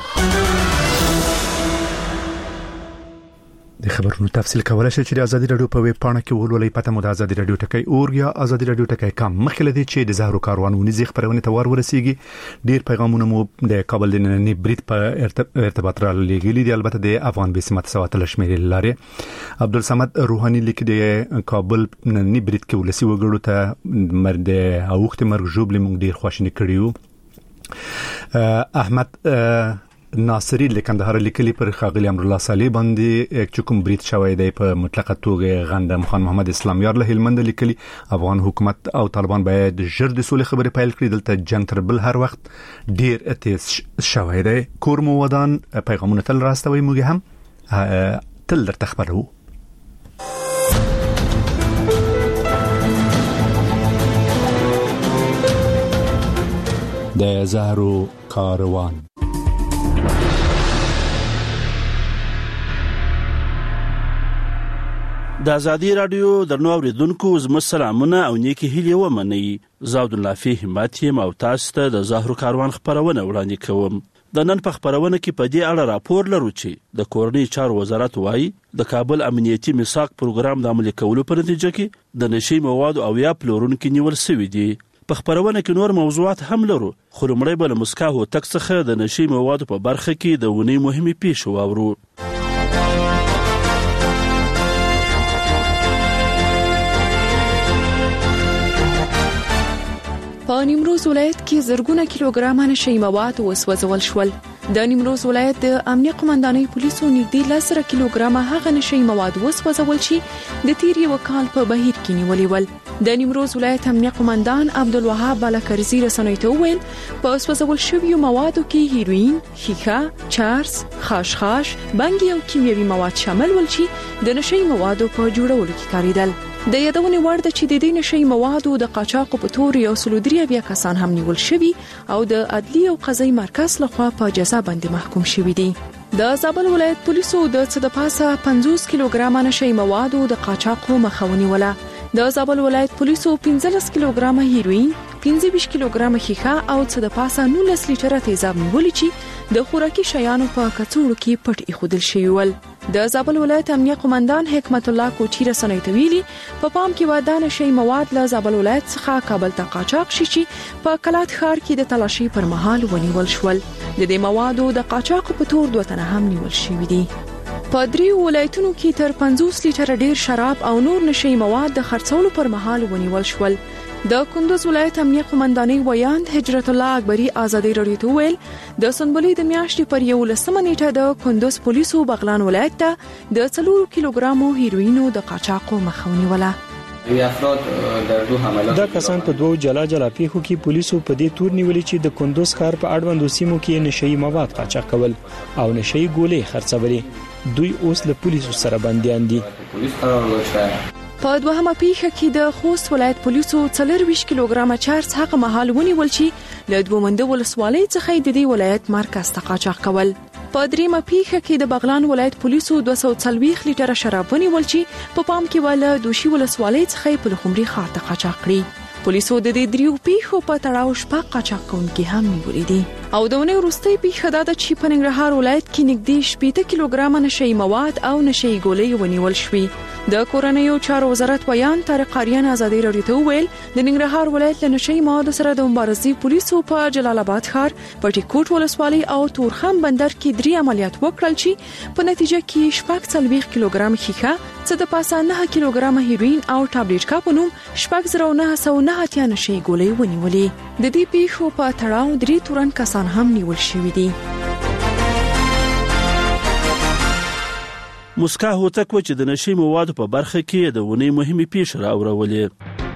د خبرونو تفصیل کولای شئ چې د ازادي رادیو په ویب پاڼه کې ولولئ. پته مو د ازادي رادیو ټکی اور یا ازادي رادیو ټکی کام. مخکې لدی چې د زهرو کاروانونی زیغ پرونه ته ور ورسیږي. ډیر پیغامونه مو د کابل د نننی بریټ په ارتباط را لګیلي دي. البته د افغان بسمت سواتل شمیرې لارې عبدالصمد روحانی لیک د کابل نننی بریټ کې ولسی وګړو ته مرد اوخت مرګ جوړ لمون ډیر خوشنه کړیو. احمد ناصری له کندهار لیکلي پر خاغلی امرالله صالح باندې چې کوم بریټ شوی دی په مطلقه توګه غندم. خان محمد اسلام یار له هلمند لیکلي افغان حکومت او طالبان باید ژر د سولې خبرې پیل کړي. دلته جنگ تر بل هر وخت ډیر اتیس شوی دی. کور مو ودان پیغامونه تل راستوي. موږ هم تل درته خبرو. د زهرو کاروان د ازادي رادیو درنو اوریدونکو زما سلامونه او نیکی هیله ومنئ. زاود الله فی همت یم او تاسو ته د زهرو کاروان خبرونه وړاندې کوم. د نن په خبرونه کې په دې اړه راپور لرو چې د کورنۍ چارو وزارت وایي د کابل امنیتي میثاق پروګرام د عملي کولو په نتیجه کې د نشي موادو او یا پلورونکو نیول شوی دي. په خبرونه کې نور موضوعات هم لرو خو لمړی به له مسکا هوتک څخه د نشي موادو په برخه کې د ونی مهمه پیښه واورو. په نیمروز ولایت کې زرګونه کیلوګرام نشي مواد وسوځول شول. د نیمروز ولایت د امنیه قومندانۍ پولیسو نږدې لسره کیلوګرام هغه نشي مواد وسوځول چې د تیر یو کال په بهیر کې نیولې ول. د نیمروز ولایت امنیه قومندان عبدالوهاب بالکرزی رسنیو ته ویل په وسوځول شویو موادو کې هیروین، ښیښه، چارس، خاشخاش، بنګي او کیمیاوي مواد شامل ول چې د نشي موادو په جوړولو کې کاریدل. د یادونې وړ ده چې د دې نشي موادو د قاچاق په تور یو سل درې بیا کسان هم نیول شوي او د عدلی او قضایي مرکز لخوا په جزا باندې محکوم شوي دي. د زابل ولایت پولیسو د څه د پاسه پنځوس کیلوګرام نشي موادو د قاچاق مخه ونیوله. د زابل ولایت پولیسو پنځلس کیلوګرام هیروین، پنځه ویشت کیلوګرامه ښیښه او څه د پاسه نولس لیټره تیزاب نیولي چې د خوراکي شیانو په کڅوړو کې پټ ایښودل شوي ول. د زابل ولایت امنیه قومندان حکمت الله کوټی رسنۍ ته ویلي په پام کې و دا نشي مواد له زابل ولایت څخه کابل ته قاچاق شي چې په کلات ښار کې د تلاشي پر مهال ونیول شول. د دې موادو د قاچاق په تور دوه تنه هم نیول شوي دي. په دریو ولایتونو کې تر پنځوس لیټره ډیر شراب او نور نشي مواد د خرڅولو پر مهال ونیول شول. د کندوز ولایت امنیه قومندانۍ ویاند هجرت الله اکبری ازادي رادیو ته ویل د سنبلې د میاشتې پر یولسمه نیټه د کندوز پولیسو بغلان ولایت ته د څلور کیلوګرامو هیروینو د قاچاقو مخه ونیوله. دا کسان په دوه جلا جلا پیښو کې پولیسو په دې تور نیولې چې د کندوز ښار په اړوندو سیمو کې نشئی مواد قاچاق کول او نشئی ګولې خرڅولې. دوی اوس له پولیسو سره بنديان دي. په دوهمه پیښه کې د خوست ولایت پولیسو څلور ویشت کیلوګرامه چارس هغه مهال ونیول چې له دوه منده ولسوالۍ څخه د دې ولایت مرکز ته قاچاق کول. په دریمه پیښه کې د بغلان ولایت پولیسو دوه سوه څلوېښت لیټره شراب ونیول چې په پام کې ول دوشي ولسوالۍ څخه په لخمري ښار ته قاچاق کړي. پولیسو د دې دریو پیښو په تړاو شپږ قاچاق کوونکي هم نیولي دي. او د ونې وروستۍ پیښه دا ده چې په ننګرهار ولایت کې نږدې شپېته کیلوګرامه نشئی مواد او نشئی ګولۍ ونیول شوې. د کورنیو چارو وزارت ویان طارق آریان ازادي رادیو ته ویل د ننګرهار ولایت له نشئی موادو سره د مبارزې پولیسو په جلال آباد ښار، پټي کوټ ولسوالۍ او تورخم بندر کې درې عملیات وکړل چې په نتیجه کې شپږ څلوېښت کیلوګرام ښیښه، څه د پاسه نه کیلوګرام هیروین او ټابلیټ په نوم شپږ زره نه سوه نه اتیا نشئی ګولۍ ونیولې. د دې پیښو په تړاو درې تورن کسان هم نیول شوي دي. مسکا هوتک و چې د نشي موادو په برخه کې د ونې مهمه پیښه راوړولې.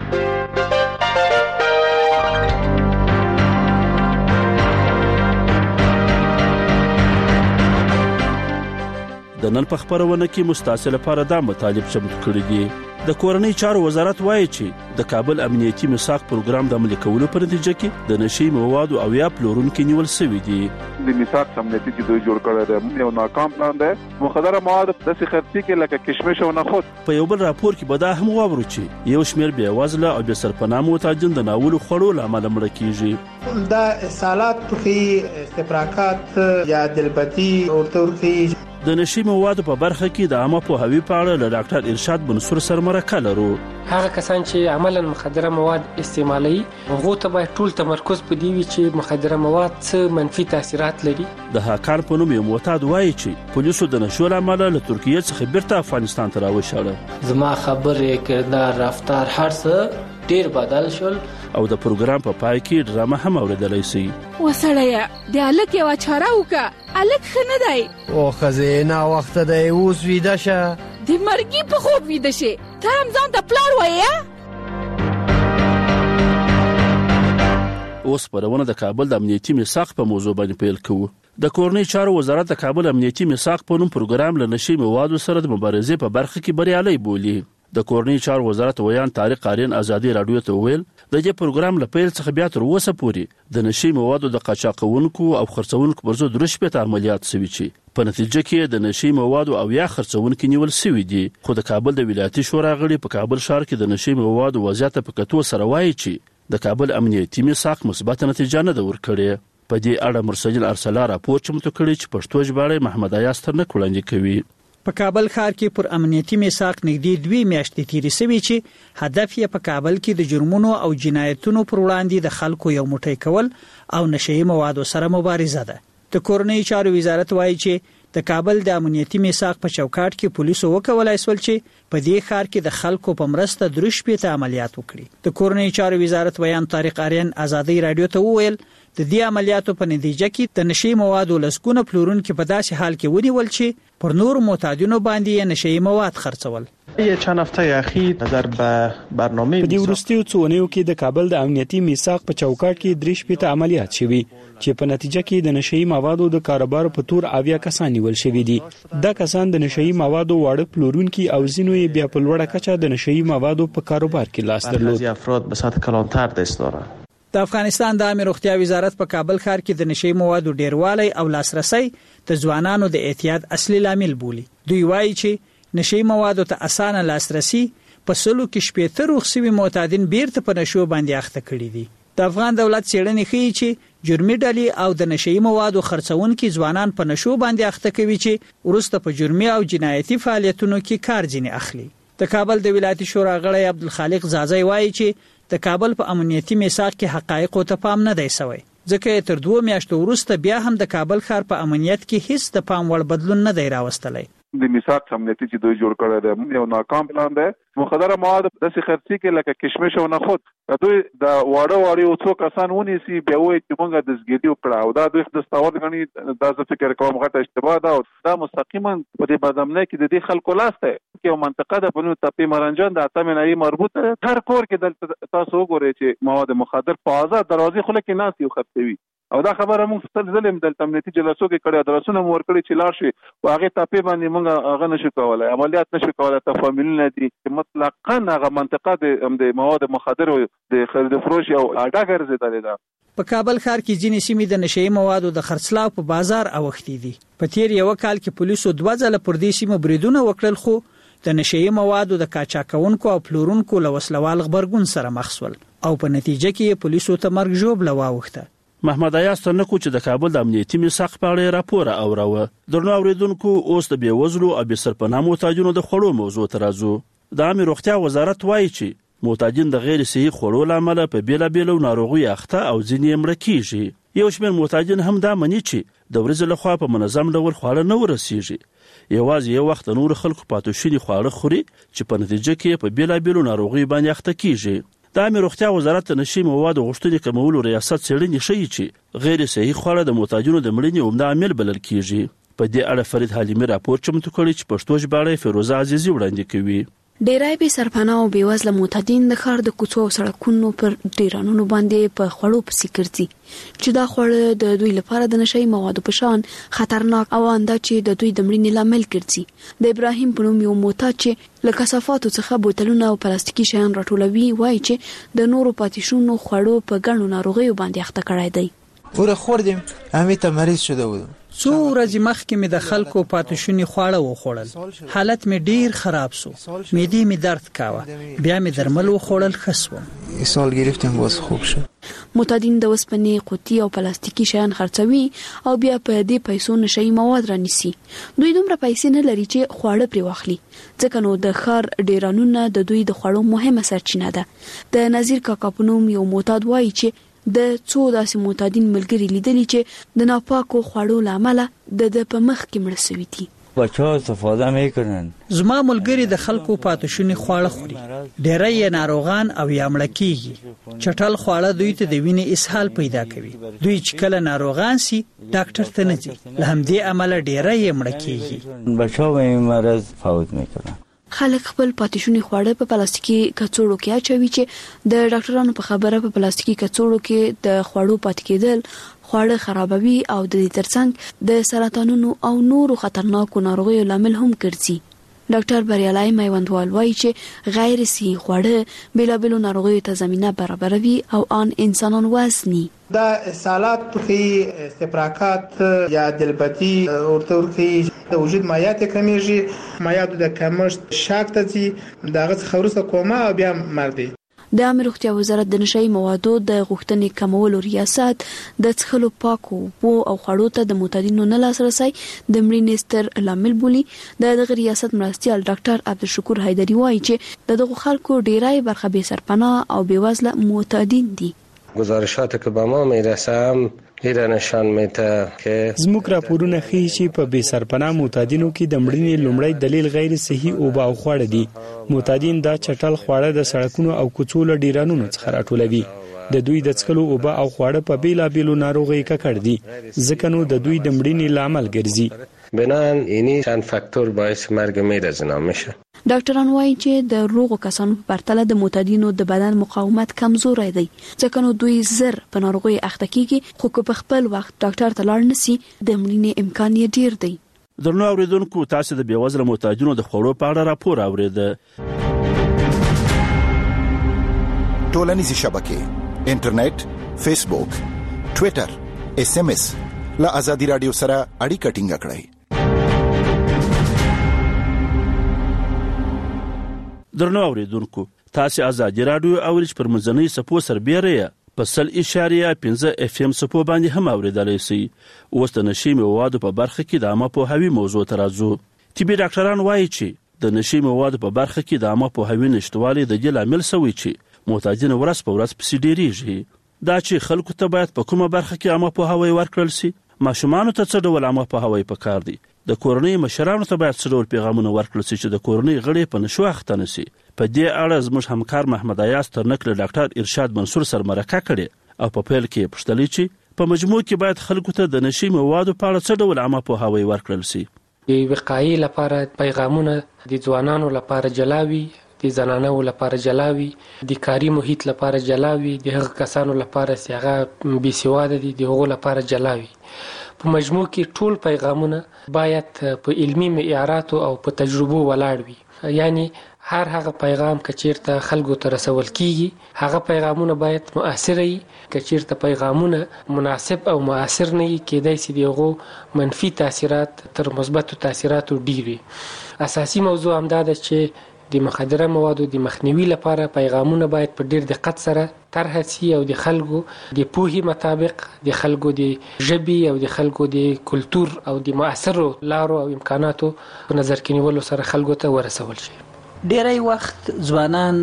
د نن په خبرونه کې مستعصل لپاره دا مطالب چمتو کړی دي. د کورنۍ چارو وزارت وایي چې د کابل امنیتي میثاق پروګرام د عملي کولو په نتیجه کې د نشي موادو او یا پلورونکو نیول شوی دي. د میثاق امنیتي چې دوی جوړ کړی دی یو ناکام پلان دی. مخدره مواد د څه خرڅي کې لکه کشمش او نخود. په یو بل راپور کې به دا هم واورو چې یو شمېر بیا وزله او بیا سرپناه معتادین د ناولو خوړو لامل مړه کیږي. دا اصالات په استفراقات یا دلبتی او تورخي د نشي موادو په برخه کې د عامه پوهاوي په اړه له ډاکټر ارشاد منصور سره مرکه لرو. هغه کسان چې عملاً مخدره مواد استعمالوي هغه ته باید ټول تمرکز په دی وي چې مخدره مواد څه منفي تاثیرات لري. د هاکان په نوم یو معتاد وایي چې پولیسو د نشو لامل له ترکیه څخه بیرته افغانستان ته راوښاړه. زما خبرې کردار رفتار هر څه ډیر بدل شول. او د پروګرام په پای کې ډرامه هم اوریدلای شي. وسړیا د الک یو چاره وکا الک خنه دی او خزینه وخت دی اوس ویده شه د مرګي په خوب ویده شه ته هم ځان ته پلار وایې. اوس پرونه د کابل د امنیتي میثاق په موضوع باندې پیل کوو. د کورنۍ چارو وزارت د کابل امنیتي میثاق په نوم پروګرام له نشي موادو سره د مبارزې په برخه کې بریالي بولی. د کورنۍ چارو وزارت ویان طارق آریان ازادي رادیو ته ویل د دې پروګرام له پیل څخه بیا تر اوسه پورې د نشي موادو د قاچاقونکو او خرڅونکو پر ضد رشوت عملیات شوي چې په نتیجه کې د نشي موادو او یا خرڅونکو نیول شوي دي. خو د کابل د ولایتي شورا غړي په کابل ښار کې د نشي موادو وضعیت په کتو سره وایي چې د کابل امنیتي میثاق مثبت نتیجه نه ده ورکړې. په دې اړه مرسجل ارسلا راپور چمتو کړی چې پښتو ژباړه محمد ایاز تر نه وړاندې کوي. په کابل ښار کې پر امنیتي میثاق نږدې دوی میاشتې تیرې شوې چې هدف یې په کابل کې د جرمونو او جنایتونو پر وړاندې د خلکو یو موټی کول او نشئی موادو سره مبارزه ده. د کورنۍ چارو وزارت وایي چې د کابل د امنیتي میثاق په چوکاټ کې پولیسو وکولای سول چې په دې ښار کې د خلکو په مرسته درش پیته عملیات وکړي. د کورنۍ چارو وزارت ویان طارق آریان ازادي رادیو ته وویل د دې عملیاتو په نتیجه کې د نشئی موادو لسګونه پلورونکو په داسې حال کې ونیول چې پر نور معتادینو باندې نشئی مواد خرڅول. یه چند هفته اخیر نظر به برنامه په دې وروستیو څو اونیو کې د کابل د امنیتي میثاق په چوکاټ کې درې شپېته عملیات شوي چې په نتیجه کې د نشئی موادو د کاروبار په تور اویا کسان نیول شوي دي. دا کسان د نشئی موادو واړه پلورونکي او ځینو یې بیا په لوړه کچه د نشئی موادو په کاروبار کې لاس درلود. بعضی افراد به سطح کلانتر دست دارند. د افغانستان د عامه روغتیا وزارت په کابل ښار کې د نشئی موادو ډیروالی او لاسرسي د ځوانانو د اعتیاد اصلي لامل بولي. دوی وایي چې نشئی موادو ته اسانه لاسرسي په سلو کې شپېته روغ شوي معتادین بیرته په نشو باندې اخته کړي دي. د افغان دولت څېړنې ښیي چې جرمي ډلې او د نشئی موادو خرڅونکي ځوانان په نشو باندې اخته کوي چې وروسته په جرمي او جنایتي فعالیتونو کې کار ځینې اخلي. د کابل د ولایتي شورا غړی عبدالخالق زازی وایي چې د کابل په امنیتي میثاق کې حقایقو ته پام نه دی شوی، ځکه تر دوه میاشتو وروسته بیا هم د کابل ښار په امنیت کې هیڅ د پام وړ بدلون نه دی راوستلی. د میثاق امنیتي چې دوی جوړ کړی دی یو ناکام پلان دی. مخدره مواد داسې خرڅي کې لکه کشمش او نخود، دوی د واړه واړه یو څو کسان ونیسي بیا وایي چې موږ دستګیري وکړه او دا دوی دستاورد ګڼي. دا زه فکر کوم غټه اشتباه ده او دا مستقیما په دې بدامنۍ کې د دې خلکو لاس دی. یو منطقه ده په نوم تپې مرنجان د اتم نایي مربوط ده. هر کور کې دلته تاسو وګورئ چې مواد مخدر په آزاد دروازې خوله کې ناست یو خرڅوي او دا خبره موږ ستل ظلم دلته امنیتي جلسو کې کړی، درسونه مو ورکړي چې لاړ شي او هغه تپې باندې موږ هغه نشو کولای، عملیات نشو کولای. تفاهمونه دي چې مطلقاً هغه منطقه د مواد مخدر او د خرید فروش او اډه ګرځېدلې ده. په کابل ښار کې ځینې سیمې د نشئی موادو د خرڅلاو په بازار اوښتې دي. په تیر یو کال کې پولیسو دوه ځله پر دې سیمه بریدونه وکړل، خو د نشئی موادو د قاچاقونکو او پلورونکو له وسلوال غبرګون سره مخ شول او په نتیجه کې پولیسو ته مرګ ژوبله واوښته. محمد ایاز ترنکو چې د کابل د امنیتي میثاق په اړه راپور اوروه. درنو اوریدونکو، اوس د بېوزلو او بې سرپناه محتاجینو د خوړو موضوع ته راځو. د عامې روغتیا وزارت وایي چې محتاجین د غیر صحي خوړو له امله په بېلابېلو ناروغیو اخته او ځینې یې مړه کېږي. یو شمېر محتاجین هم دا مني چې د ورځې لخوا په منظم ډول خواړه نه ورسیږي، یوازې یو وخت د نورو خلکو پاتې شوي خواړه خوري چې په نتیجه کې په بېلابېلو ناروغیو باندې اخته کېږي. د عامې روغتیا وزارت د نشي موادو غوښتنې کمولو ریاست څېړنې ښیي چې غیر صحي خواړه د محتاجینو د مړینې عمده عامل بلل کېږي. په دې اړه فرید حلیمي راپور چمتو کړی چې پښتو ژباړه فیروزه عزیزي وړاندې کوي. ډیری بې سرپناه او بې وزله معتادین د ښار د کوڅو او سړکونو پر ډیرانونو باندې په خوړو پسې ګرځي چې دا خوړه د دوی لپاره د نشئی موادو په شان خطرناک او انده چې د دوی د مړینې لامل ګرځي. د ابراهیم په نوم یو معتاد چې له کثافاتو څخه بوتلونه او پلاستیکي شیان راټولوي وایي چې د نورو پاتې شونو خوړو په ګڼو ناروغیو باندې اخته کړی دی. ور خوردم همې ته مریض شده بودم. څو ورځې مخکې مې د خلکو پاتې شوني خواړه وخوړل، حالت مې ډیر خراب سو، معدې مې درد کاوه، بیا مې درمل وخوړل ښه سوم. سال گرفتم باز خوب شد. معتادین د وسپنې قوطي او پلاستیکي شیان خرڅوي او بیا په دې پیسو نشئی مواد رانیسي. دوی دومره پیسې نه لري چې خواړه پرې واخلي، ځکه نو د ښار ډیرانونه د دوی د خوړو مهمه سرچینه ده. د نظیر کاکا په نوم یو معتاد وایي چې د څو داسې معتادین ملګري لیدلي چې د ناپاکو خوړو له امله د د په مخ کې مړه شوي دي. بچه‌ها استفاده میکنن. زما ملګری د خلکو پاتې شوني خواړه خوري، ډېری یې ناروغان او یا مړه کېږي. چټل خواړه دوی ته د وینې اسهال پیدا کوي. دوی چې کله ناروغان سي ډاکټر ته نه ځي، له همدې امله ډېری یې مړه کېږي. بچه‌ها به مرض فوت میکنن. خلک خپل پاتې شوني خواړه په پلاستیکي کڅوړو کې اچوي چې د ډاکټرانو په خبره په پلاستیکي کڅوړو کې د خوړو پاتې کېدل خواړه خرابوي او د دې ترڅنګ د سرطانونو او نورو خطرناکو ناروغیو لامل هم ګرځي. ډاکټر بریالای میوندوال وایي چې غیر صحي خواړه بېلابېلو ناروغیو ته زمینه برابروي او ان انسانان وزني. دا اسهالات ټوخی، استفراقات یا دلبتي ورته ورکي د وجود مایعات کمیږي، مایعاتو د کمښت شاک ته ځي، دغه څخه وروسته کوما او بیا مرګ دی. د عامې روغتیا وزارت د نشئی موادو د غوښتنې کمولو ریاست د څښلو پاکو اوبو او خوړو ته د معتادینو نه لاسرسی د مړینې ستر لامل بولي. د دغه ریاست مرستیال ډاکټر عبدالشکور حیدري وایي چې د دغو خلکو ډیری برخه بې سرپناه او بې وزله معتادین دي. گزارشات که به ما میرسه هم هیره نشان میده که زموږ راپورونه ښیي چې په بې سرپناه معتادینو کې د مړینې لومړی دلیل غیر صحي اوبه او خواړه دي. معتادین دا چټل خواړه د سړکونو او کوڅو له ډیرانونو څخه راټولوي. د دوی د څښلو اوبه او خواړه په بېلابېلو ناروغیو ککړ دي، ځکه نو د دوی د مړینې لامل ګرځي. بنان اینی چند فاکتور باعث مرگ میرزنا میشه. ډاکټران وایي چې د روغو کسانو په پرتله د معتادینو د بدن مقاومت کمزوری دی، ځکه نو دوی زر په ناروغۍ اخته کیږي، خو که په خپل وخت ډاکټر ته لاړ نشي د مړینې امکان یې ډیر دی. درنو اوریدونکو، تاسو د بېوزله معتادینو د خوړو په اړه راپور اورېده. ټولنیزې شبکې، انټرنیټ، فیسبوک، ټویټر، اس ام اس له ازادي رادیو سره اړیکه ټینګه کړئ. درنو اوریدونکو، تاسو ازادي رادیو اورئ پر منځنۍ سپو سربېره په سل اشاریه پنځه اف ام سپو باندې هم اوریدلای شي. اوس د نشي موادو په برخه کې د عامه پوهاوي موضوع ته راځو. طبي ډاکټران وایي چې د نشي موادو په برخه کې د عامه پوهاوي نشټوالي د دې لامل شوی چې معتادین ورځ په ورځ پسې ډیریږي. دا چې خلکو ته باید په کومه برخه کې عامه پوهاوی ورکړل شي. ماشومانو ته څه ډول عامه پوهاوی پکار دی؟ د کورنۍ مشرانو ته باید څه ډول پیغامونه ورکړل شي چې د کورنۍ غړي په نشو اخته نه شي؟ په دې اړه زموږ همکار محمد ایاز ترنک له ډاکټر ارشاد منصور سره مرکه کړې او په پیل کې پوښتلې چې په مجموع کې باید خلکو ته د نشي موادو په اړه څه ډول عامه پوهاوی ورکړل شي. د وقایې لپاره پیغامونه د ځوانانو لپاره جلاوي، د زنانو لپاره جلاوي، د کاري محیط لپاره جلاوي، د هغه کسانو لپاره چې هغه بې سواده دي د هغو لپاره جلاوي. په مجموع کې ټول پیغامونه باید په علمي معیاراتو او په تجربو ولاړ وي. یعنی هر هغه پیغام که چیرته خلکو ته رسول کیږي هغه پیغامونه باید مؤثر وي. که چیرته پیغامونه مناسب او مؤثر نه وي کېدای شي دغه منفي تاثیرات تر مثبتو تاثیراتو ډیر وي. اساسي موضوع همدا ده چې د مخدره موادو د مخنیوي لپاره پیغامونه باید په ډیر دقت سره طرح شي او د خلکو د پوهې مطابق د خلکو د ژبې او د خلکو د کلتور او د مؤثرو لارو او امکاناتو په نظر کې نیولو سره خلکو ته ورسول شي. ډیری وخت ځوانان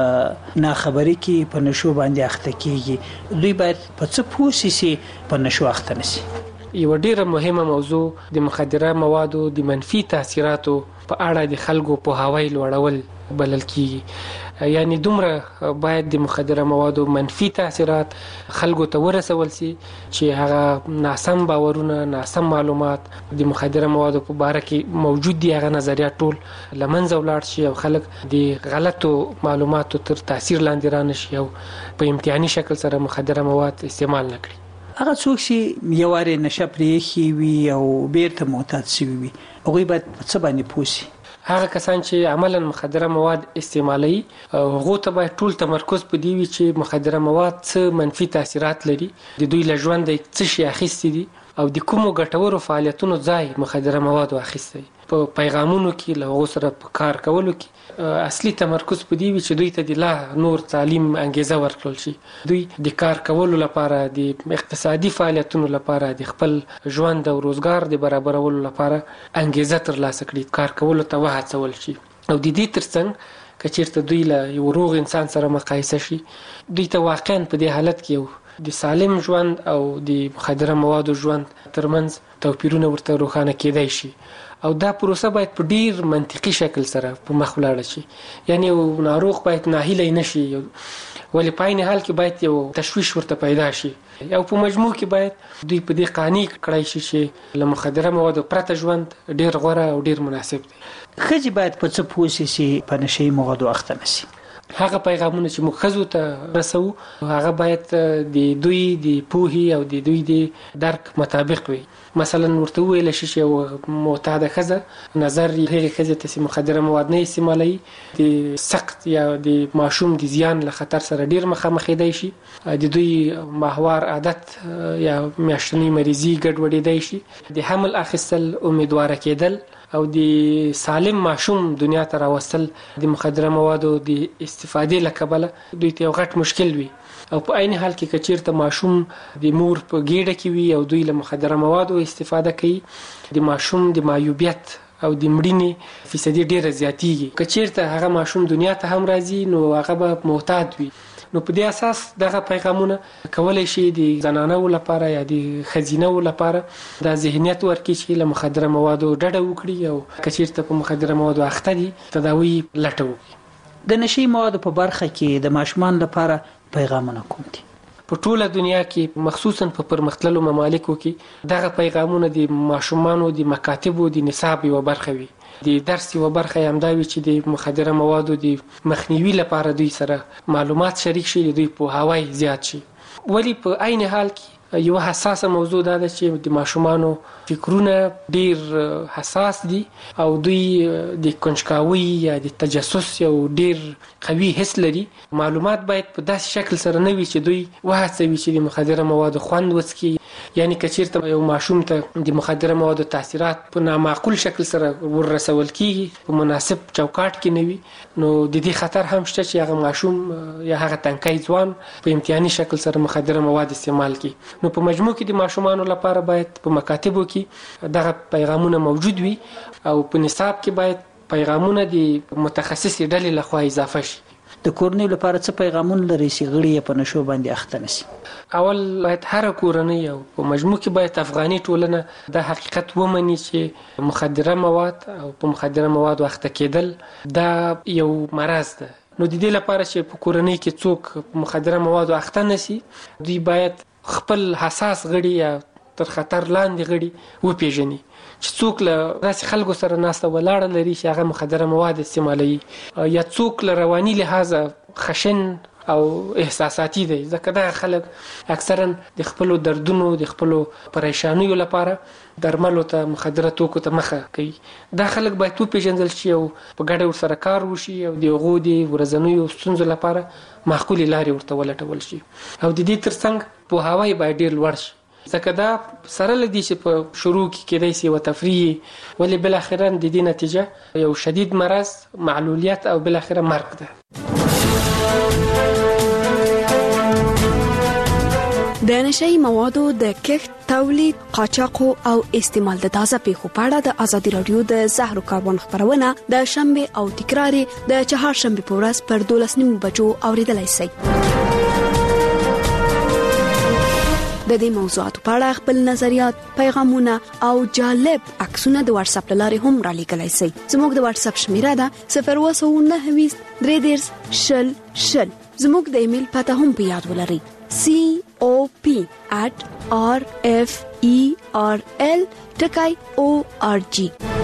په ناخبري کې په نشو باندې اخته کیږي. دوی باید په څه پوه شي په نشو اخته نشي؟ یو ډیره مهمه موضوع د مخدره موادو د منفي تاثیراتو په اړه د خلکو پوهاوی لوړول بلل کیږي. یعنی دومره باید د مخدره موادو منفي تاثیرات خلکو ته ورسول شي چې هغه ناسم باورونه، ناسم معلومات د مخدره موادو په باره کې موجود دي، هغه نظریات ټول لمنځه ولاړ شي او خلک د غلطو معلوماتو تر تاثیر لاندې رانه شي او په امتحاني شکل سره مخدره مواد استعمال نه کړي. هغه څوک چې یو واره نشه پرېښي وي او بیرته معتاد شوي وي هغوی باید په څه باندې پوه شي؟ هغه کسان چې عملاً مخدره مواد استعمالوي هغو ته باید ټول تمرکز په دې وي چې مخدره مواد څه منفي تاثیرات لري، د دوی له ژونده څه شي اخیستي دي او د کومو ګټورو فعالیتونو ځای مخدره موادو اخیستی. په پیغامونو کې له هغو سره په کار کولو کې اصلي تمرکز په دې وي چې دوی ته د لا نور تعلیم انګیزه ورکړل شي. دوی د کار کولو لپاره، د اقتصادي فعالیتونو لپاره، د خپل ژوند او روزګار د برابرولو لپاره انګیزه ترلاسه کړي، کار کولو ته وهڅول شي. او د دې ترڅنګ که چیرته دوی له یو روغ انسان سره مقایسه شي دوی ته واقعا په دې حالت کې یو د سالم ژوند او د مخدره موادو ژوند ترمنځ توپیرونه ورته روښانه کېدای شي. او دا پروسه باید په ډیر منطقي شکل سره په مخ ولاړه شي. یعنی یو ناروغ باید ناهیلی نشي، ولې په عین حال کې باید یو تشویش ورته پیدا شي. او په مجموع کې باید دوی په دې قانع کړای شي چې له مخدره موادو پرته ژوند ډیر غوره او ډیر مناسب دی. ښځې باید په څه پوه شي چې په نشي موادو اخته نه شي؟ هغه پیغامونه چې موږ ښځو ته رسوو هغه باید د دوی د پوهې او د دوی د درک مطابق وي. مثلا ورته وویل شي چې یو معتاده ښځه نظر هغې ښځې ته چې مخدره مواد نه استعمالوي د سخت یا د ماشوم د زیان له خطر سره ډیر مخامخېدی شي. د دوی ماهوار عادت یا میاشتنۍ مریضي ګډوډېدی شي. د حمل اخیستل، امیدواره کېدل او د سالم ماشوم دنیا ته راوستل د مخدره موادو د استفادې له کبله دوی ته یو غټ مشکل وي. او په عین حال کې که چیرته ماشوم د مور په ګیډه کې وي او دوی له مخدره موادو استفاده کوي د ماشوم د معیوبیت او د مړینې فیصدي ډیره زیاتیږي. که چیرته هغه ماشوم دنیا ته هم راځي نو هغه به معتاد وي. نو په دې اساس دغه پیغامونه کولای شي د زنانو لپاره یا د ښځینو لپاره دا ذهنیت ورکړي چې له مخدره موادو ډډه وکړي او که چیرته په مخدره موادو اخته دي تداوی لټه وکړي. د نشي موادو په برخه کې د ماشومان لپاره پیغامونه کوم دي؟ په ټوله دنیا کې مخصوصا په پرمختللو ممالکو کې دغه پیغامونه د ماشومانو د مکاتبو د نصاب یوه برخه وي. د درس یوه برخه یې همدا وي چې د مخدره موادو د مخنیوي لپاره دوی سره معلومات شریک شي، د دوی پوهاوی زیات شي. ولی په عین حال کې یو حساسه موضوع دا ده چې د ماشومانو فکرونه ډیر حساس دي او دوی د کنجکاوي یا د تجسس یو ډیر قوي حس لري. معلومات باید په داسې شکل سره نه وي چې دوی وهڅوي چې د مخدره موادو خوند وڅکي یعنی کچیرته یو ماشوم ته د مخدره موادو تاثیرات په نامعقول شکل سره ورسول کیږي په مناسب چوکاټ کې نوي نو د دې خطر هم شته چې هغه ماشوم یا هغه تنکي ځوان په امتحاني شکل سره مخدره مواد استعمال کړي. نو په مجموع کې د ماشومانو لپاره باید په مکاتبو کې دغه پیغامونه موجود وي او په نصاب کې باید پیغامونه د متخصصي ډلې لخوا اضافه شي. د کورنۍ لپاره څه پیغامونه لري چې غړي په نشو باندې اخته نشي؟ اول باید هر کورنۍ او په مجموع کې باید افغاني ټولنه د حقیقت ومني چې مخدره مواد او په مخدره مواد اخته کېدل دا یو مرض ده. نو د دې لپاره چې په کورنۍ کې څوک په مخدره مواد اخته نشي دوی باید خپل حساس غړي یا تر خطر لاندې غړي وپیژني چې څوک له داسې خلکو سره ناسته ولاړه لري چې هغه مخدره مواد استعمالوي یا څوک له رواني لحاظه خشن او احساساتي دی ځکه دا خلک اکثرا د خپلو دردونو د خپلو پریشانیو لپاره درملو ته مخدره توکو ته مخه کوي. دا خلک باید وپیژندل شي او په ګډه ورسره کار وشي او د هغو د ورځنیو ستونزو لپاره معقولې لارې ورته ولټول شي او د دې ترڅنګ پوهاوی باید ډېر لوړ شي ځکه دا سره لدی چې په شروع کې کېدای شي و تفریح ولې بل اخرا د دې نتیجه یو شدید مرض معلولیت او بل اخره مرګ ده. د نشئی موادو د کښت تولید قاچاق او استعمال د تازه پیښو په اړه د ازادي رادیو د زهرو کاربن خبرونه د شنبه او تکرار د چهارشنبه په ورځ پر دولس نیم بجو اوریدلای شئ. د دې موضوعاتو په اړه خپل نظریات، پیغامونه او جالب عکسونه د واتس اپ لارې هم را لیږلای شئ. زموږ د واتس اپ شمیره ده صفر اووه نهه ویشت درې دېرش شل شل. زموږ د ایمیل پته هم په یاد ولرئ c o p at r f e r l dot org.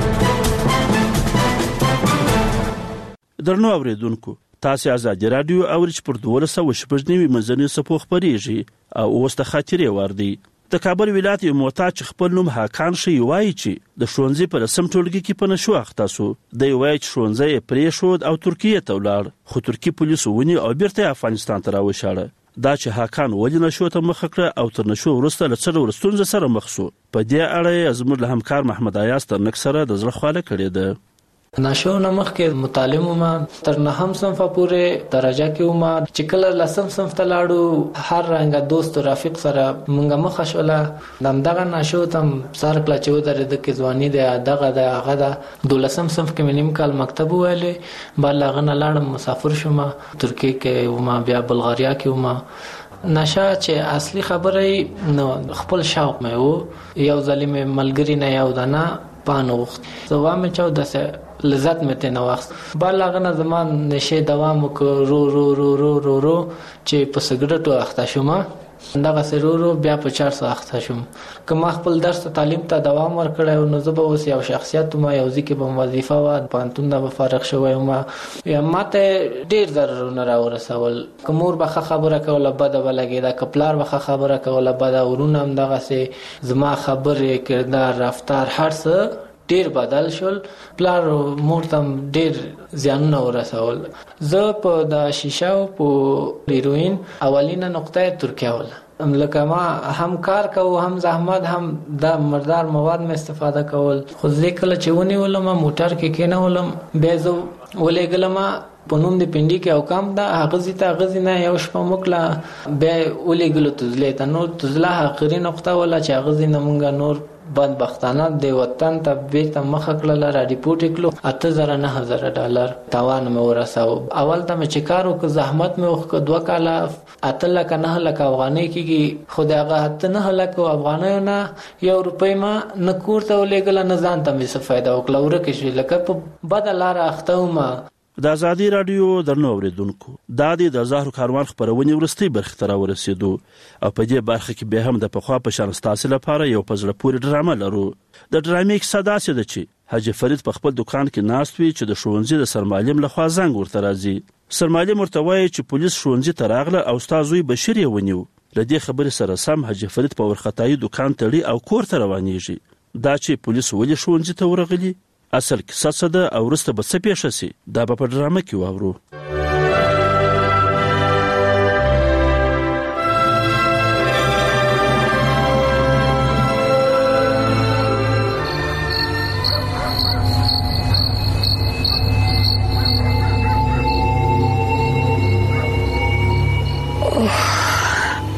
درنو اوریدونکو تاسو ازادي رادیو اورچ پر دوله سو شپږنیمه منځنۍ صفو خبريږي او اوس د خاطرې وردی د کابل ولایت یو محتاج خپل نوم حاکان شي وایي چې د شونځي پر سم ټولګي کې په نشو اخته سو د وایي چې شونځي پرې شو او ترکیه ته ولاړ خو ترکی پولیسو ونی او بیرته افغانستان ته راوښاړه. دا چې حاکان ولې نشو ته مخ کړ او تر نشو ورسته لڅړ ورستونز سره مخ سو په دې اړه زموږ له همکار محمد ایاس تر نکسره د زړه خاله کړی ده. نشو نمخ کې مطالعه ما تر نهم صنف پورې درجه کې ما چې کله لسم صنف ته لاړو هر رنګه دوست او رفیق سره مونږه مخ شوله دمدغه نشو تم سر کله چې ودرې د کې ځواني د دغه د هغه د دولسم صنف کې منیم کال مکتب ویلې بلغه نه لاړم مسافر شوم ترکیه کې وما بیا بلغاریا کې وما نشه چې اصلي خبره نو خپل شوق مې وو یو ظالم ملګری نه یو دنا پانو زوام چاو دسه لذت مې ته نو وخت بلغه نه زمان نشه دوام وکړو رو رو رو رو رو رو چې په سګرټو اخته شوم دغه سرورو بیا په چار سو اخته شوم کوم خپل درس تعلیم ته دوام ورکړم نو زه به اوس یو شخصیت ما یو ځکه په وظیفه و پانتون د فارغ شوم ما یا ماته ډیر ضررونه را ورسول کومور به خبره کوله بده ولګی دا کپلار به خبره کوله بده ورونه هم دغه سه زما خبره کردار رفتار هر څه ډیر بدل شول پلار مورتم ډیر زیانونه ورسول. زه په د شیشه او په هیروین اولینه نقطه ترکیه ول لکه ما هم کار کوو هم زحمت هم د مردار مواد مې استفاده کول خو ځکه چې ونی ولم موټر کې کینه ولم به زه ولېګلم په نوم د پندې کې او کام دا غزي ته غزي نه یو شپه مکله به ولېګلو تزلې ته نو تزله اخري نقطه ولا چې غزي نه مونږه نور بدبختانه د وطن ته بیرته مخ کړل را ډیپورټ کړو اته زره نه هزار ډالر تاوان مې ورساو. اول ته مې چې کارو که زحمت مې وکړ دوه کاله اته لکه نه لکه افغانۍ کېږي خو دغه اته نه لکه افغانۍ نه یو روپۍ ما نه کور ته ولېږله نه ځان ته مې څه فایده وکړه ورکه شوې لکه په بده لاره اخته وم. د ازادي رادیو درنو اوریدونکو دا د زهرو کاروان خبرونه ورستي برخه تر ورسېدو او په دې برخه کې به هم د پخوا په شان ستاسو لپاره یو پزړه پوری ډرامه لرو. د ډرامې کیسه داسې ده چې حاجی فرید په خپل دکان کې ناست وي چې د شونځي د سرمعلم لخوا زنګ ورته راځي. سرمعلم ورته وایي چې پولیس شونځي ته راغله او استاد وی بشیر یې ونیو. لدې خبرې سره سم حاجی فرید په ورختای دکان تړي او کور ته روانېږي. دا چې پولیس ولې شونځي ته ورغلي اصل کیسه څه ده او وروسته به څه پیښه شي دا به په ډرامه کې واورو.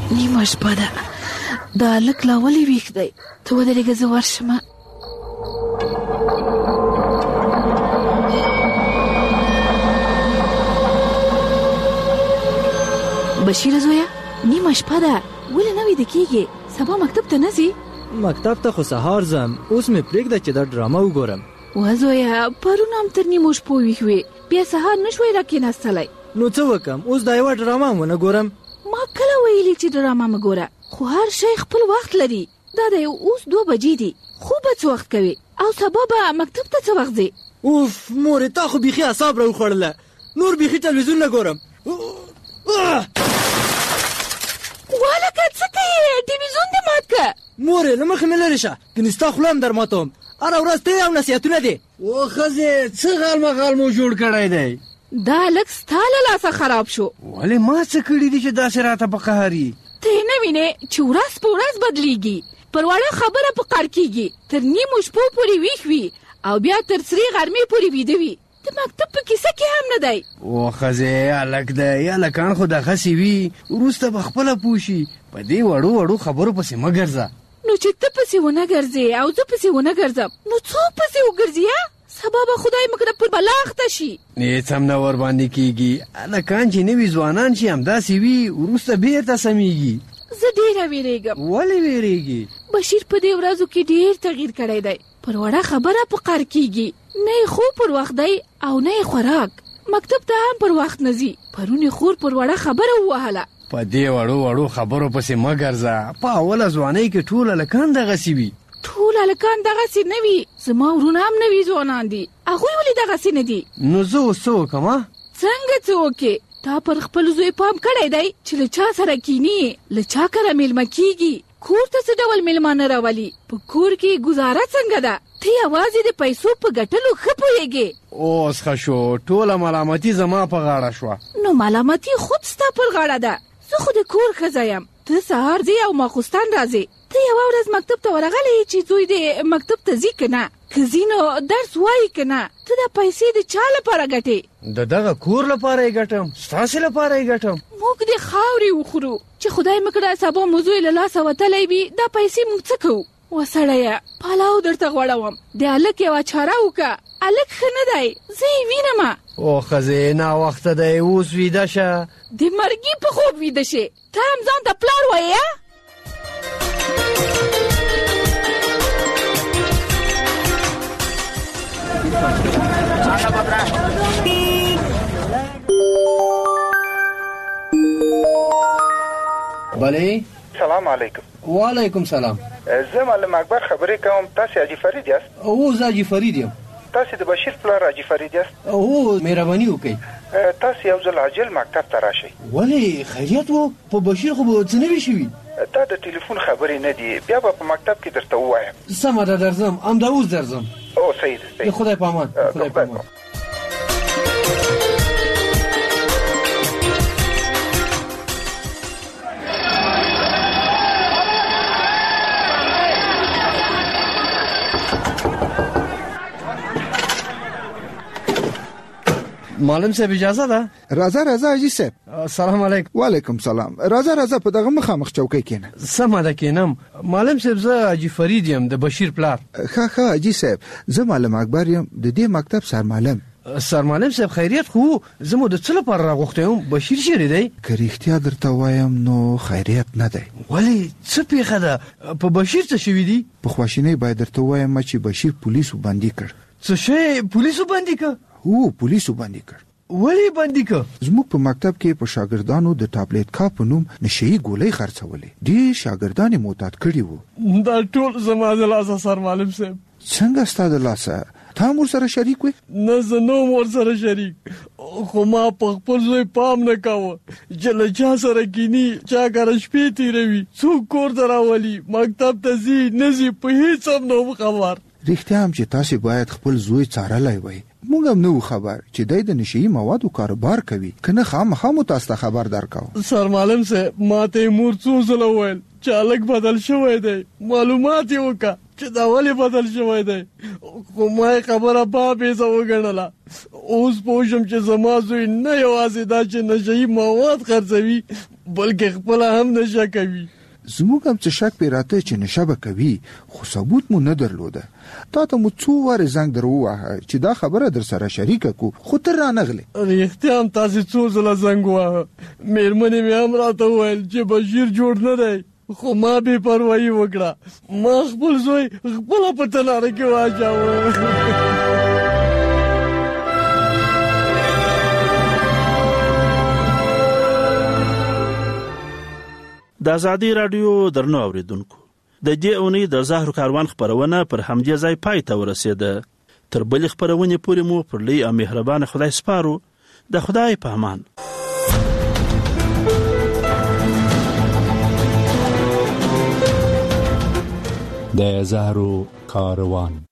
نیمه شپه ده، دا هلک لا ولې ویښ دی؟ ته ودرېږه زه ورشمه. بشیره زویه، نیمه شپه ده، ولې نه ویده کېږې؟ سبا مکتب ته نه ځې؟ مکتب ته خو سهار ځم، اوس مې پرېږده چې دا ډرامه وګورم. وه زویه، پرون هم تر نیمو شپو ویښ وې، بیا سهار نه شوی راکېناستلی. نو څه وکم؟ اوس دا یوه ډرامه هم ونه ګورم. ما کله ویلي چې ډرامه مه ګوره، خو هر شی خپل وخت لري. دا دی اوس دوه بجې دي، خوب به څه وخت کوې؟ او سبا به مکتب ته څه وخت ځې؟ اوف مورې، تا خو بیخي اعصاب راوخوړله، نور بیخي تلویزیون نه ګورم. والکه څه کوې؟ ټلویزیون دې مات که. مورې له مخې مې لرې شه، کنې ستا خوله هم در ماتوم. هره ورځ ته او نصیحتونه دي. او ښځې څه غال مغال مو جوړ کړی دی؟ دا لږ ستا له لاسه خراب شو. ولې ما څه کړي دي چې داسې راته په قهر یې؟ ته یې نه وینې چې ورځ په ورځ بدلیږي، پر وړه خبره په قهر کېږي، تر نیمو شپو پورې ویښ وي او بیا تر سرې غرمې پورې ویده وي. د مکتب په کیسه کې هم نه دی. او ښځې هلک دی، هلکان خو دغسې وي، وروسته به خپله پوه شي. په دې وړو وړو خبرو پسې مه ګرځه. نو چې ته پسې ونه ګرځې او زه پسې ونه ګرځم، نو څوک پسې وګرځي؟ سبا به خدای مکړه پر بلا اخته شي. هېڅ هم نه ورباندې کېږي. هلکان چې نوي ځوانان چې همداسې وي، وروسته بېرته سمیږي. زه ډېره وېرېږم. ولې وېرېږي؟ بشیر په دې ورځو کې ډېر تغییر کړی دی. پر وړه خبره په قهر کېږي، نه یې خوب پر وخت دی او نه یې خوراک. مکتب ته هم پر وخت نه ځي. پرون یې خور پر وړه خبره ووهله. په دې وړو وړو خبرو پسې مه ګرځه. په اوله ځوانۍ کې ټول هلکان دغسې وي. ټول هلکان دغسې نه وي. زما ورونه هم نوي ځوانان دي، هغوی ولې دغسې نه دي؟ نو زه اوس څه وکړم؟ څنګه څه وکړې؟ تا پر خپل زوی پام کړی دی چې له چا سره کینی، له چا کره میلمه کېږي، کور ته څه ډول میلمانه راولي، په کور کې ګزاره څنګه ده؟ ته یوازې د پیسو په ګټلو ښه پوهېږې. اوس ښه شو، ټوله ملامتي زما په غاړه شوه. نو ملامتي خود ستا پر غاړه ده. زه خو د کور ښځه یم، ته سهار ځې او ماخوستن راځې. ته یوه ورځ مکتب ته ورغلی چې زوی دې مکتب ته ځي که نه؟ که ځي نو درس وایي که نه؟ ته دا پیسې د چا لپاره ګټې؟ د دغه کور لپاره یې ګټم، ستاسې لپاره یې ګټم. موږ د خاورې وخورو چې خدای مکړه سبا مو زوی له لاسه وتلی وي، دا پیسې موږ څه کوو؟ وسړیه پلاو درته غوړوم، د هلک یوه چاره وکړه. هلک ښه نه دی، زه یې وینمه. او ښځې ناوخته دی، اوس ویده شه. د مرګي په خوب ویده شې، ته هم ځان ته پلار وایې؟ بله. سلام علیکم. وعلیکم سلام. زه معلم اکبر خبرې کوم. تاسې حاجي فرید یاست؟ او زه حاجي فرید یم. تاسې د بشیر پلار حاجي فرید یاست؟ او مهرباني وکړئ. تاسې یو ځل عاجل مکتب ته راشئ. ولې خیریت و؟ په بشیر خو به څه نه وي شوي؟ دا د ټلیفون خبرې نه دي، بیا به په مکتب کې درته ووایم. سمه ده، درځم. همدا اوس درځم. او صحیح ده. د خدای په امان. خدای په امان. معلم صاحب اجازه ده؟ راځه راځه حاجي صاحب. سلام علیکم. وعلیکم سلام. راځه راځه په دغه مخامخ چوکۍ کېنه. سمه ده کېنم. معلم صاحب زه حاجي فرید یم، د بشیر پلار. ښه ښه حاجي صاحب، زه معلم اکبر یم، د دې مکتب سرمعلم. سرمعلم صاحب خیریت خو؟ زه مو د څه لپاره راغوښتی یم؟ بشیر چیرې دی؟ که رښتیا درته وایم نو خیریت نه دی. ولې څه پیښه ده؟ په بشیر څه شوي دي؟ په خواشینۍ باید درته وایم چې بشیر پولیسو بندي کړ. څه شی پولیسو بندي کړ؟ هو پولیسو بندي کړ. ولې بندي کړ؟ زموږ په مکتب کې په شاګردانو د ټابلیټ کا په نوم نشئی ګولۍ خرڅولې. ډېر شاګردان یې معتاد کړي وو. دا ټول زما د لاسه سرمعلم صاحب. څنګه ستا د لاسه؟ تا هم ورسره شریک وې؟ نه زه نه وم ورسره شریک، خو ما په خپل زوی پام نه کاوه چې له چا سره کیني، چا کره شپې تېروي، څوک کور ته راولي، مکتب ته ځي نه ځي، په هېڅ هم نه وم خبر. رښتیا هم چې تاسې باید خپل زوی څارلی وی. موږ هم نه وو خبر چې دی د نشهیي موادو کاروبار کوي، که نه خامخا مو تاسو ته خبر درکاو. سرمعلم صاحب ما ته یې مور څو ځله وویل چې هلک بدل شوی دی، معلومات یې وکړه چې دا ولې بدل شوی دی، خو ما یې خبره بابیزه وګڼله. اوس پوه شم چې زما زوی نه یوازې دا چې نشهیي مواد خرڅوي، بلکې خپل هم نشه کوي. زموږ هم څه شک پیراته چې نشه به کوي خو ثبوت مو نه درلوده. تا ته مو څو واره زنګ درووه چې دا خبره در سره شریکه کو خو تر رانغله. رښتیا هم تاسو څو ځله زنګ واه. مېرمنې مې هم راته وویل چې بشیر جوړ نه دی خو ما بې پروايي وکړه. ما خپل زوی خپله په تناره کې واچاوه. د ازادي رادیو درنو اوریدونکو د دې اونۍ د زهرو کاروان خبرونه پر همدې ځای پای ته ورسېده. تر بلې خبرونې پورې مو پر لوی او مهربان خدای سپارو. د خدای په امان. د زهرو کاروان.